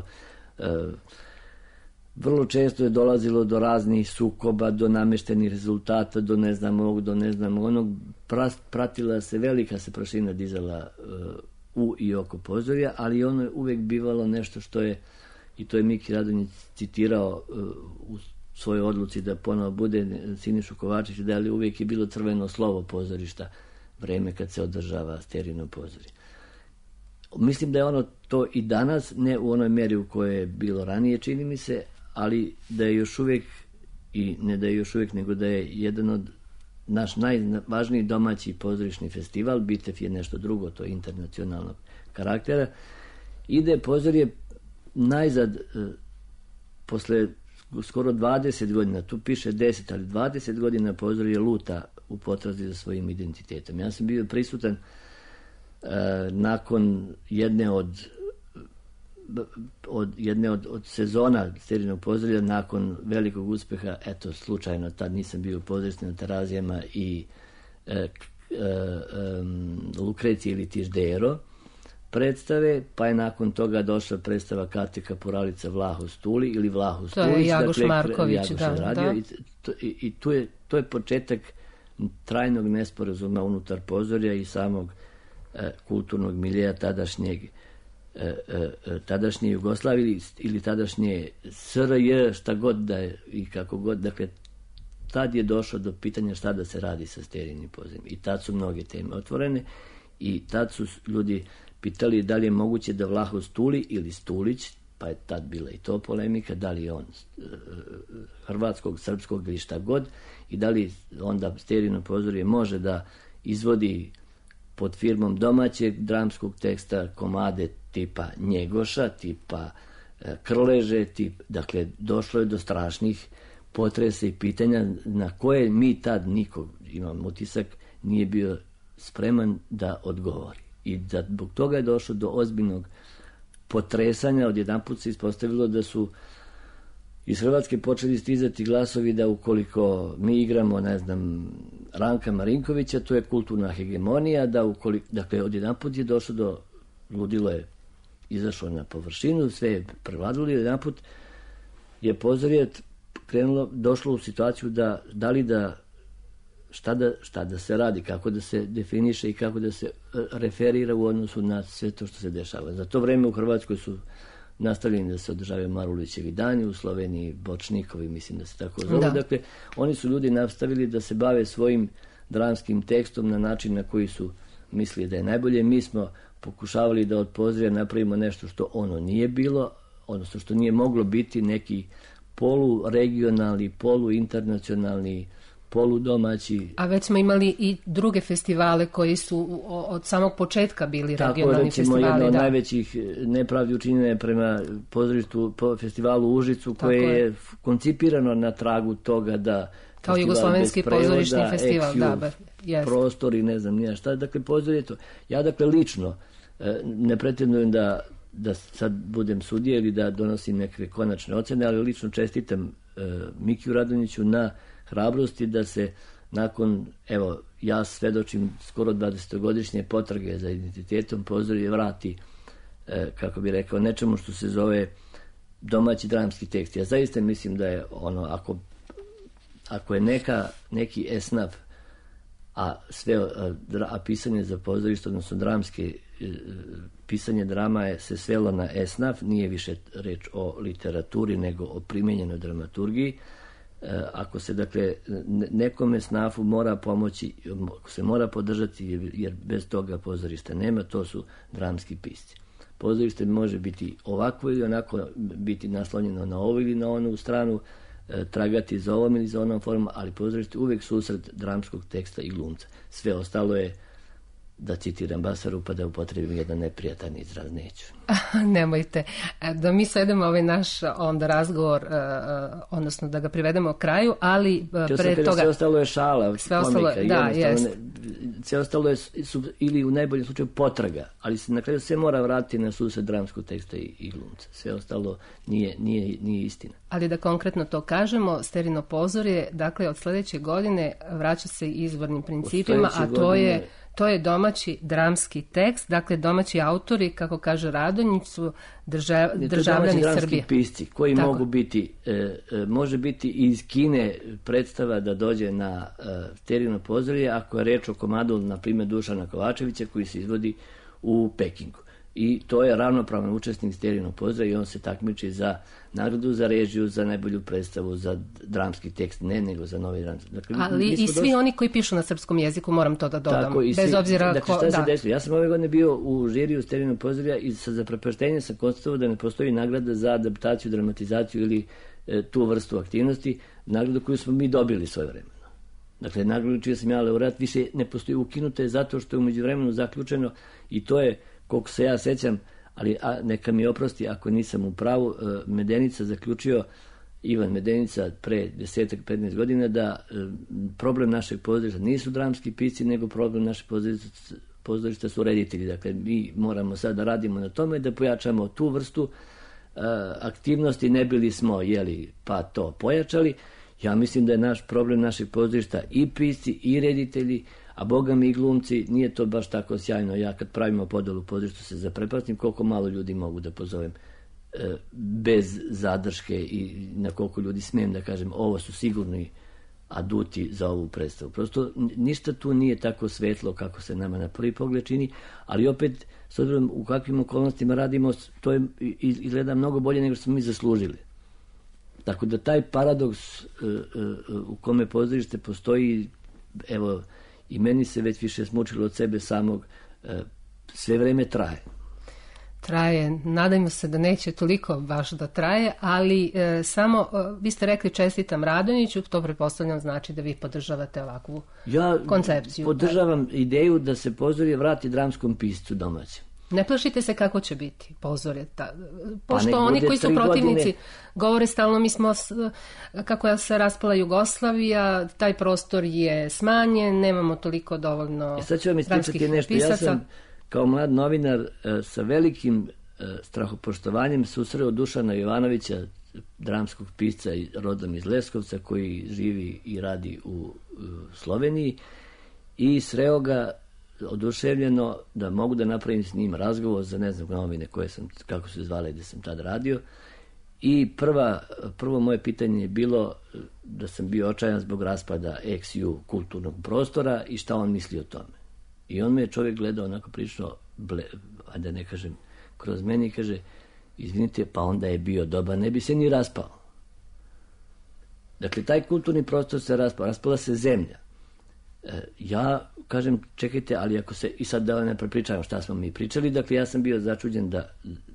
vrlo često je dolazilo do raznih sukoba, do nameštenih rezultata, do ne znam ovog, do ne znam onog. Pratila se, velika se prašina dizala u i oko Pozorja, ali ono je uvek bivalo nešto što je, i to je Miki Radonjić citirao u svojoj odluci da ponovo bude Sinišu Kovačić, da li uvek je bilo crveno slovo pozorišta vreme kad se održava Sterino Pozorje. Mislim da je ono to i danas, ne u onoj meri u kojoj je bilo ranije, čini mi se, ali da je još uvek, i ne da je još uvek, nego da je jedan od naš najvažniji domaći pozorišni festival. Bitev je nešto drugo, to je internacionalnog karaktera. Ide Pozorje najzad posle skoro 20 godina, tu piše 10, ali 20 godina Pozorje luta u potrazi za svojim identitetom. Ja sam bio prisutan nakon jedne od sezona Sterinog Pozorja, nakon velikog uspeha, eto, slučajno, tad nisam bio u pozorištu na Terazijama i Lukrecije ili Tiždero predstave, pa je nakon toga došla predstava Kate Kaporalica Vlaho Stuli ili Vlaho Stulić. To je Jagoš Marković, da. I to je početak trajnog nesporazuma unutar Pozorja i samog kulturnog miljeja tadašnje Jugoslavije ili tadašnje SRJ, šta god da je i kako god. Dakle, tad je došlo do pitanja šta da se radi sa Sterinim Pozorjem. I tad su mnoge teme otvorene i tad su ljudi pitali da li je moguće da Vlaho Stuli ili Stulić, pa je tad bila i to polemika, da li je on hrvatskog, srpskog ili šta god, i da li onda Sterino Pozorje može da izvodi pod firmom domaćeg dramskog teksta komade tipa Njegoša, tipa Krleže, dakle, došlo je do strašnih potresa i pitanja na koje mi tad niko, imam utisak, nije bio spreman da odgovori. I da zbog toga je došlo do ozbiljnog potresanja. Odjedanput se ispostavilo da su iz Hrvatske počeli stizati glasovi da ukoliko mi igramo, ne znam, Ranka Marinkovića, to je kulturna hegemonija, dakle, odjedanput je došlo do, ludilo je izašlo na površinu, sve je prevladilo i odjedanput je Pozorje došlo u situaciju šta da se radi, kako da se definiše i kako da se referira u odnosu na sve to što se dešava. Za to vreme u Hrvatskoj su nastavljeni da se održavaju Marulićevi dani, u Sloveniji Bočnikovi, mislim da se tako zove. Da. Dakle, oni su ljudi nastavili da se bave svojim dramskim tekstom na način na koji su mislili da je najbolje. Mi smo pokušavali da od Pozorja napravimo nešto što ono nije bilo, odnosno što nije moglo biti, neki poluregionalni, poluinternacionalni, poludomaći. A već smo imali i druge festivale koji su od samog početka bili regionalni festivali. Tako, recimo, jedna od najvećih nepravdi učinjena je prema pozorištu, po festivalu u Užicu, koje je koncipirano na tragu toga da kao jugoslovenski pozorišni festival, prostor i ne znam nija šta. Dakle, Pozorje to. Ja, dakle, lično ne pretendujem da da sad budem sudija ili da donosim neke konačne ocene, ali lično čestitam Mikiju Radonjiću na hrabrosti da se nakon, evo, ja svedočim skoro 20-godišnje potrage za identitetom, pozorje vrati, kako bi rekao, nečemu što se zove domaći dramski tekst. Ja zaista mislim da je ono, ako je neki esnaf, a pisanje za pozorište, odnosno dramske, pisanje drama se svelo na esnaf, nije više reč o literaturi nego o primenjenoj dramaturgiji. Ako se, dakle, nekome esnafu mora pomoći, ako se mora podržati, jer bez toga pozorišta nema, to su dramski pisci. Pozorište može biti ovako ili onako, biti naslonjeno na ovu ili na onu stranu, tragati za ovom ili za onom formom, ali pozorište uvek susret dramskog teksta i glumca. Sve ostalo je, da citiram Basaru, pa da upotrebim jedan neprijatan izraz, neću. Nemojte. Da mi svedemo ovaj naš onda razgovor, odnosno da ga privedemo kraju, ali pre toga... Sve ostalo je šala, sve ostalo, da, jest. Sve ostalo je, ili u najboljem slučaju, potraga, ali se na kraju sve mora vratiti na susret dramskog teksta i glumca. Sve ostalo nije istina. Ali da konkretno to kažemo, Sterino pozorje, dakle, od sledeće godine vraća se izvornim principima, a to je domaći dramski tekst, dakle domaći autori, kako kaže Radonjić, su državljani Srbije. Pisci koji mogu biti, može biti iz Kine predstava da dođe na Sterino pozorje, ako je reč o komadu, na primjer, Dušana Kovačevića, koji se izvodi u Pekingu. I to je ravnopravan učesnik Sterinog pozorja i on se takmiči za nagradu za režiju, za najbolju predstavu, za dramski tekst, ne nego za novi dramski. Dakle, ali i svi oni koji pišu na srpskom jeziku, moram to da dodam. Tako, bez obzira dakle, šta se desilo? Ja sam ove godine bio u žiriju Sterinog pozorja i sa zaprepaštenjem sam konstatovao da ne postoji nagrada za adaptaciju, dramatizaciju ili tu vrstu aktivnosti, nagradu koju smo mi dobili svojevremeno. Dakle, nagradu čija sam ja laureat više ne postoji, ukinuta je zato što je u međuvremenu zaključeno, i to je, koliko se ja sećam, ali neka mi oprosti ako nisam u pravu, Medenica zaključio, Ivan Medenica, pre 10-15 godina, da problem našeg pozorišta nisu dramski pisci, nego problem našeg pozorišta su reditelji. Dakle, mi moramo sad da radimo na tome, da pojačamo tu vrstu aktivnosti, ne bili smo, pa to pojačali. Ja mislim da je naš problem našeg pozorišta i pisci, i reditelji, a boga mi i glumci, nije to baš tako sjajno. Ja kad pravimo podelu pozorišta se zaprepastim koliko malo ljudi mogu da pozovem bez zadrške i na koliko ljudi smijem da kažem ovo su sigurni aduti za ovu predstavu. Prosto ništa tu nije tako svetlo kako se nama na prvi pogled čini, ali opet s obzirom u kakvim okolnostima radimo, to je izgleda mnogo bolje nego što smo mi zaslužili. Tako da taj paradoks u kome pozorište postoji, evo, i meni se već više smučilo od sebe samog, sve vreme traje. Traje, nadajmo se da neće toliko baš da traje, ali samo, vi ste rekli čestitam Radonjiću, to pretpostavljam znači da vi podržavate ovakvu koncepciju. Ja podržavam ideju da se pozorje vrati dramskom piscu domaćem. Ne plašite se kako će biti pozorje? Pošto oni koji su protivnici govore stalno, mi smo, kako se raspala Jugoslavija, taj prostor je smanjen, nemamo toliko dovoljno sad ću vam ispričati nešto. Ja sam kao mlad novinar sa velikim strahopoštovanjem susreo Dušana Jovanovića, dramskog pisca rodom iz Leskovca, koji živi i radi u Sloveniji, i sreo ga oduševljeno da mogu da napravim s njim razgovor za ne znam novine koje sam, kako se zvale, gde sam tad radio. I prvo moje pitanje je bilo da sam bio očajan zbog raspada ex-ju kulturnog prostora i šta on misli o tome. I on me je čovjek gledao onako prilično, da ne kažem, kroz meni i kaže, izvinite, pa onda je bio dobar, ne bi se ni raspao. Dakle, taj kulturni prostor se raspao, raspala se zemlja. Ja kažem, čekajte, ali ako se, i sad da ne prepričavam šta smo mi pričali, dakle, ja sam bio začuđen da,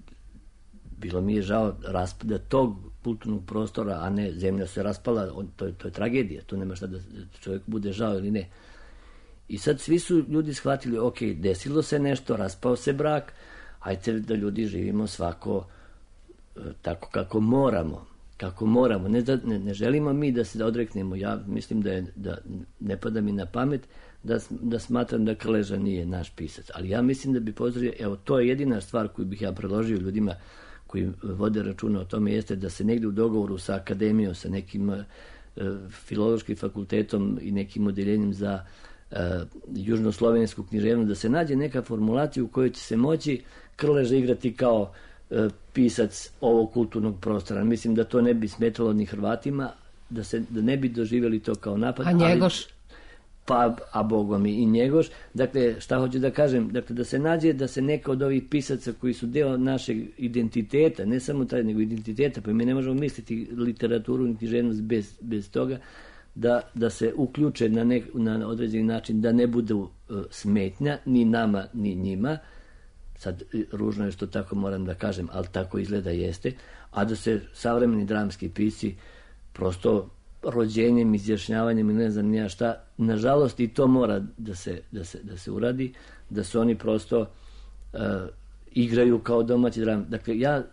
bilo mi je žao raspada tog kulturnog prostora, a ne zemlja se raspala, to je tragedija, tu nema šta da čovjek bude žao ili ne. I sad svi su ljudi shvatili, ok, desilo se nešto, raspao se brak, ajte da ljudi živimo svako tako kako moramo. kako moramo. Ne želimo mi da se odreknemo. Ja mislim da ne pada mi na pamet da smatram da Krleža nije naš pisac. Ali ja mislim da bi Pozorio, evo to je jedina stvar koju bih ja predložio ljudima koji vode računa o tome, jeste da se negdje u dogovoru sa akademijom, sa nekim filološkim fakultetom i nekim odeljenjem za južnoslovensku književnost, da se nađe neka formulacija u kojoj će se moći Krleža igrati kao pisac ovog kulturnog prostora. Mislim da to ne bi smetalo ni Hrvatima, da ne bi doživjeli to kao napad. A Njegoš? A bogom i Njegoš. Dakle, šta hoću da kažem? Dakle, da se nađe da se neka od ovih pisaca koji su deo našeg identiteta, ne samo taj, nego identiteta, pa mi ne možemo misliti literaturu ni književnost bez toga, da se uključe na određeni način, da ne budu smetnja ni nama ni njima. Sad, ružno je što tako moram da kažem, ali tako izgleda jeste, a da se savremeni dramski pisci prosto rođenjem, izjašnjavanjem i ne znam nija šta, nažalost i to mora da se uradi, da se oni prosto igraju kao domaći dram. Dakle, ja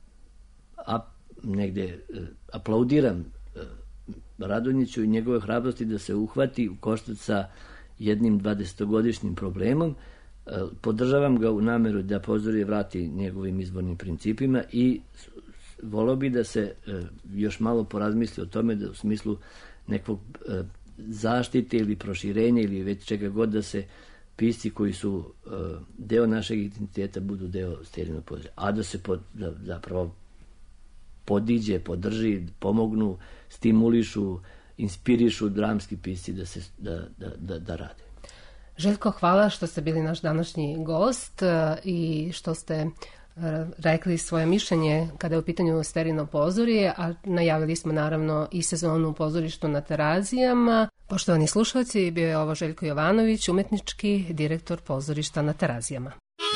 negde aplaudiram Radonjiću i njegove hrabrosti da se uhvati u koštac sa jednim 20-godišnjim problemom. Podržavam ga u nameru da Pozorje vrati njegovim izvornim principima i volio bi da se još malo porazmisli o tome, da u smislu nekog zaštite ili proširenja ili već čega god, da se pisci koji su deo našeg identiteta budu deo Sterijnog Pozorja, a da se zapravo podiđe, podrži, pomognu, stimulišu, inspirišu dramski pisci da rade. Željko, hvala što ste bili naš današnji gost i što ste rekli svoje mišljenje kada je u pitanju Sterijno pozorje, a najavili smo naravno i sezonu u pozorištu na Terazijama. Poštovani slušalci, bio je ovo Željko Jovanović, umetnički direktor pozorišta na Terazijama.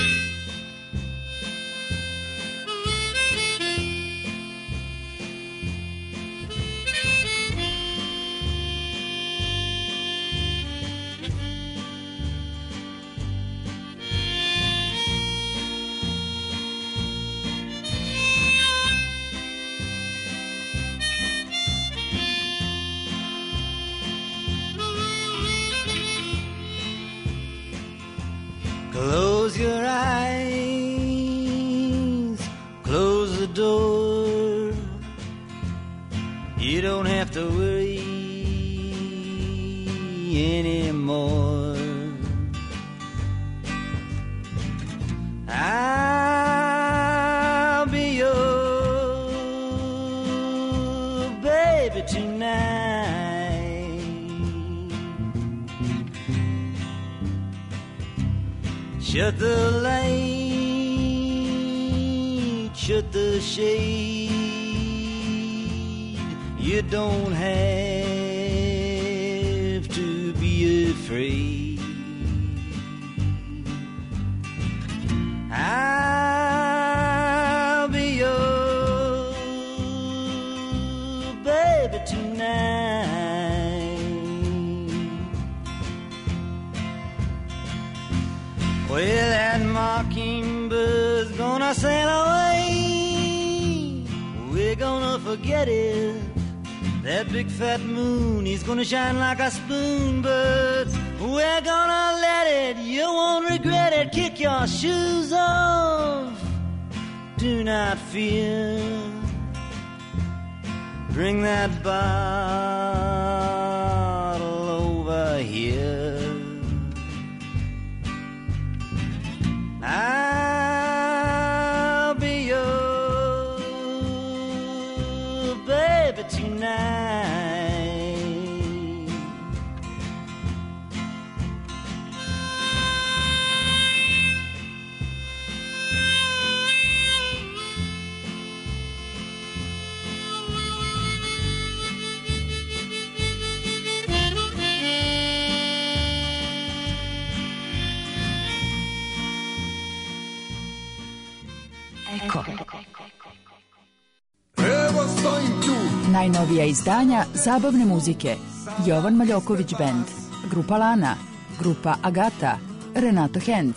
Close your eyes, close the door. You don't have to worry anymore. I'll be your baby tonight. Shut the light, shut the shade. You don't have to be afraid. I'll be your baby tonight. Well, that mockingbird's gonna sail away. We're gonna forget it. That big fat moon, he's gonna shine like a spoon, but we're gonna let it. You won't regret it. Kick your shoes off. Do not fear. Bring that bottle over here. I'll be your baby tonight. Eko. Najnovija izdanja zabavne muzike. Jovan Maljoković Band, grupa Lana, grupa Agata, Renato Henc,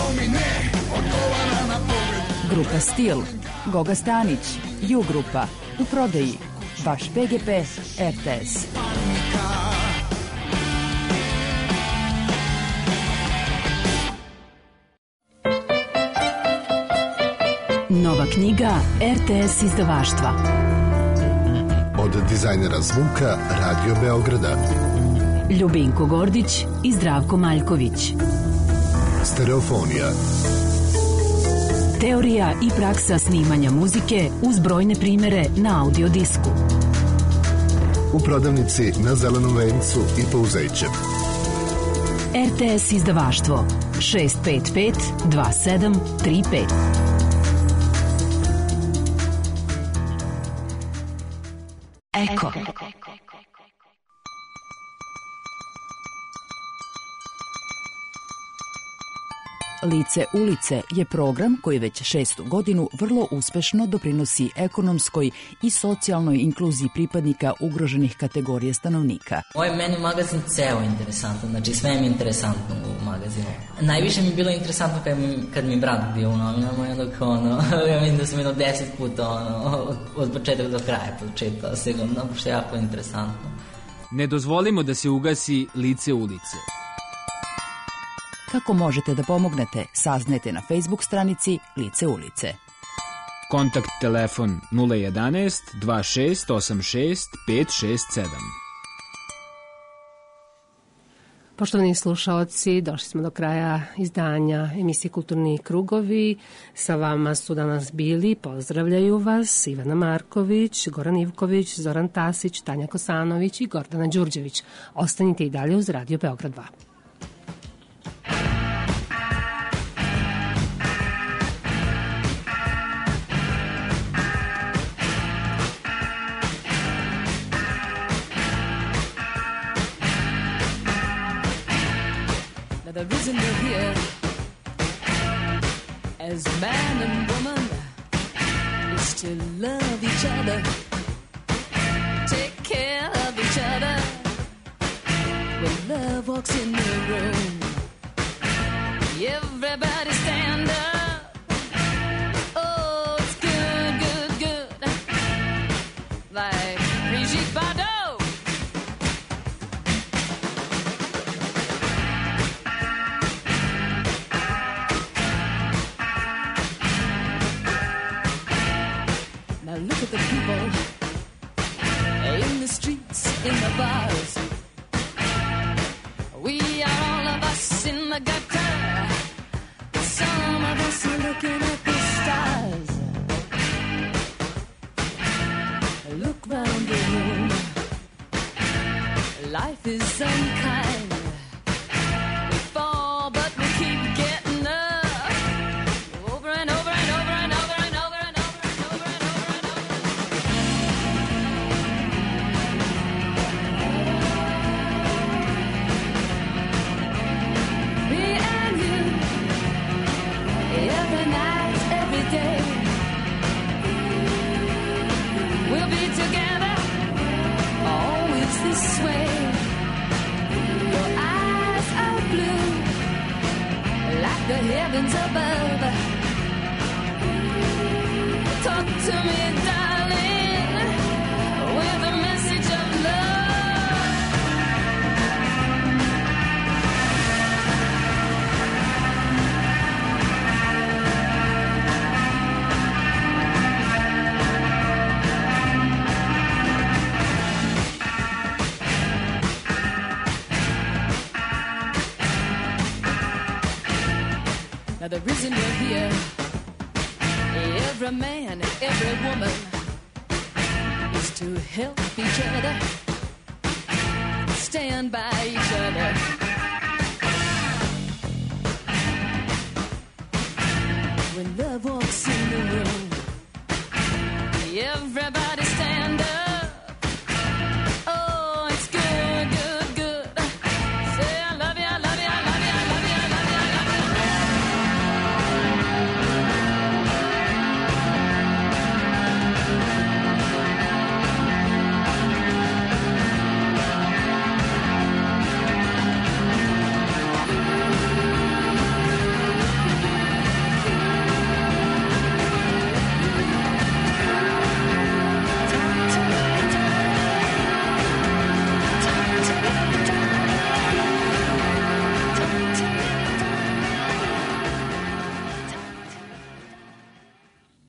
grupa Stil, Goga Stanić, Ju grupa, U prodaji vaš PGP RTS. Nova knjiga RTS izdavaštva. Od dizajnera zvuka Radio Beograda. Ljubinko Gordić i Zdravko Maljković. Stereofonija. Teorija i praksa snimanja muzike uz brojne primere na audio disku. U prodavnici na Zelenom vencu i Pouzeće. RTS izdavaštvo 655 2735. Eko. Lice ulice je program koji već 6. godinu vrlo uspešno doprinosi ekonomskoj i socijalnoj inkluziji pripadnika ugroženih kategorija stanovnika. Ovaj meni magazin ceo interesantan, znači sve mi je interesantno u magazinu. Najviše mi je bilo interesantno kad mi brat bio u novinama i onda ja mislim da sam 10 puta od početka do kraja pročitao sigurno, što je jako interesantno. Ne dozvolimo da se ugasi Lice ulice. Kako možete da pomognete, saznajte na Facebook stranici Lice ulice. Kontakt telefon 011 2686 567. Poštovani slušaoci, došli smo do kraja izdanja emisije Kulturni krugovi. Sa vama su danas bili, pozdravljaju vas Ivana Marković, Goran Ivković, Zoran Tasić, Tanja Kosanović i Gordana Đurđević. Ostanite i dalje uz Radio Beograd 2. The reason we're here as man and woman is to love each other, take care of each other. When love walks in the room, everybody stand up. Oh, it's good, good, good, like Brigitte Bardot. Look at the people in the streets, in the bars. We are all of us in the gutter. Some of us are looking at the stars. Look round the room. Life is unkind. We fall, but we keep getting up. Over and over and over and over and over and over and over and over and over. Me and you, every night, every day. We'll be together, always this way. Your eyes are blue, like the heavens above. Talk to me, darling, with a message of love. Now the reason we're here, every man, every woman, is to help each other, stand by each other.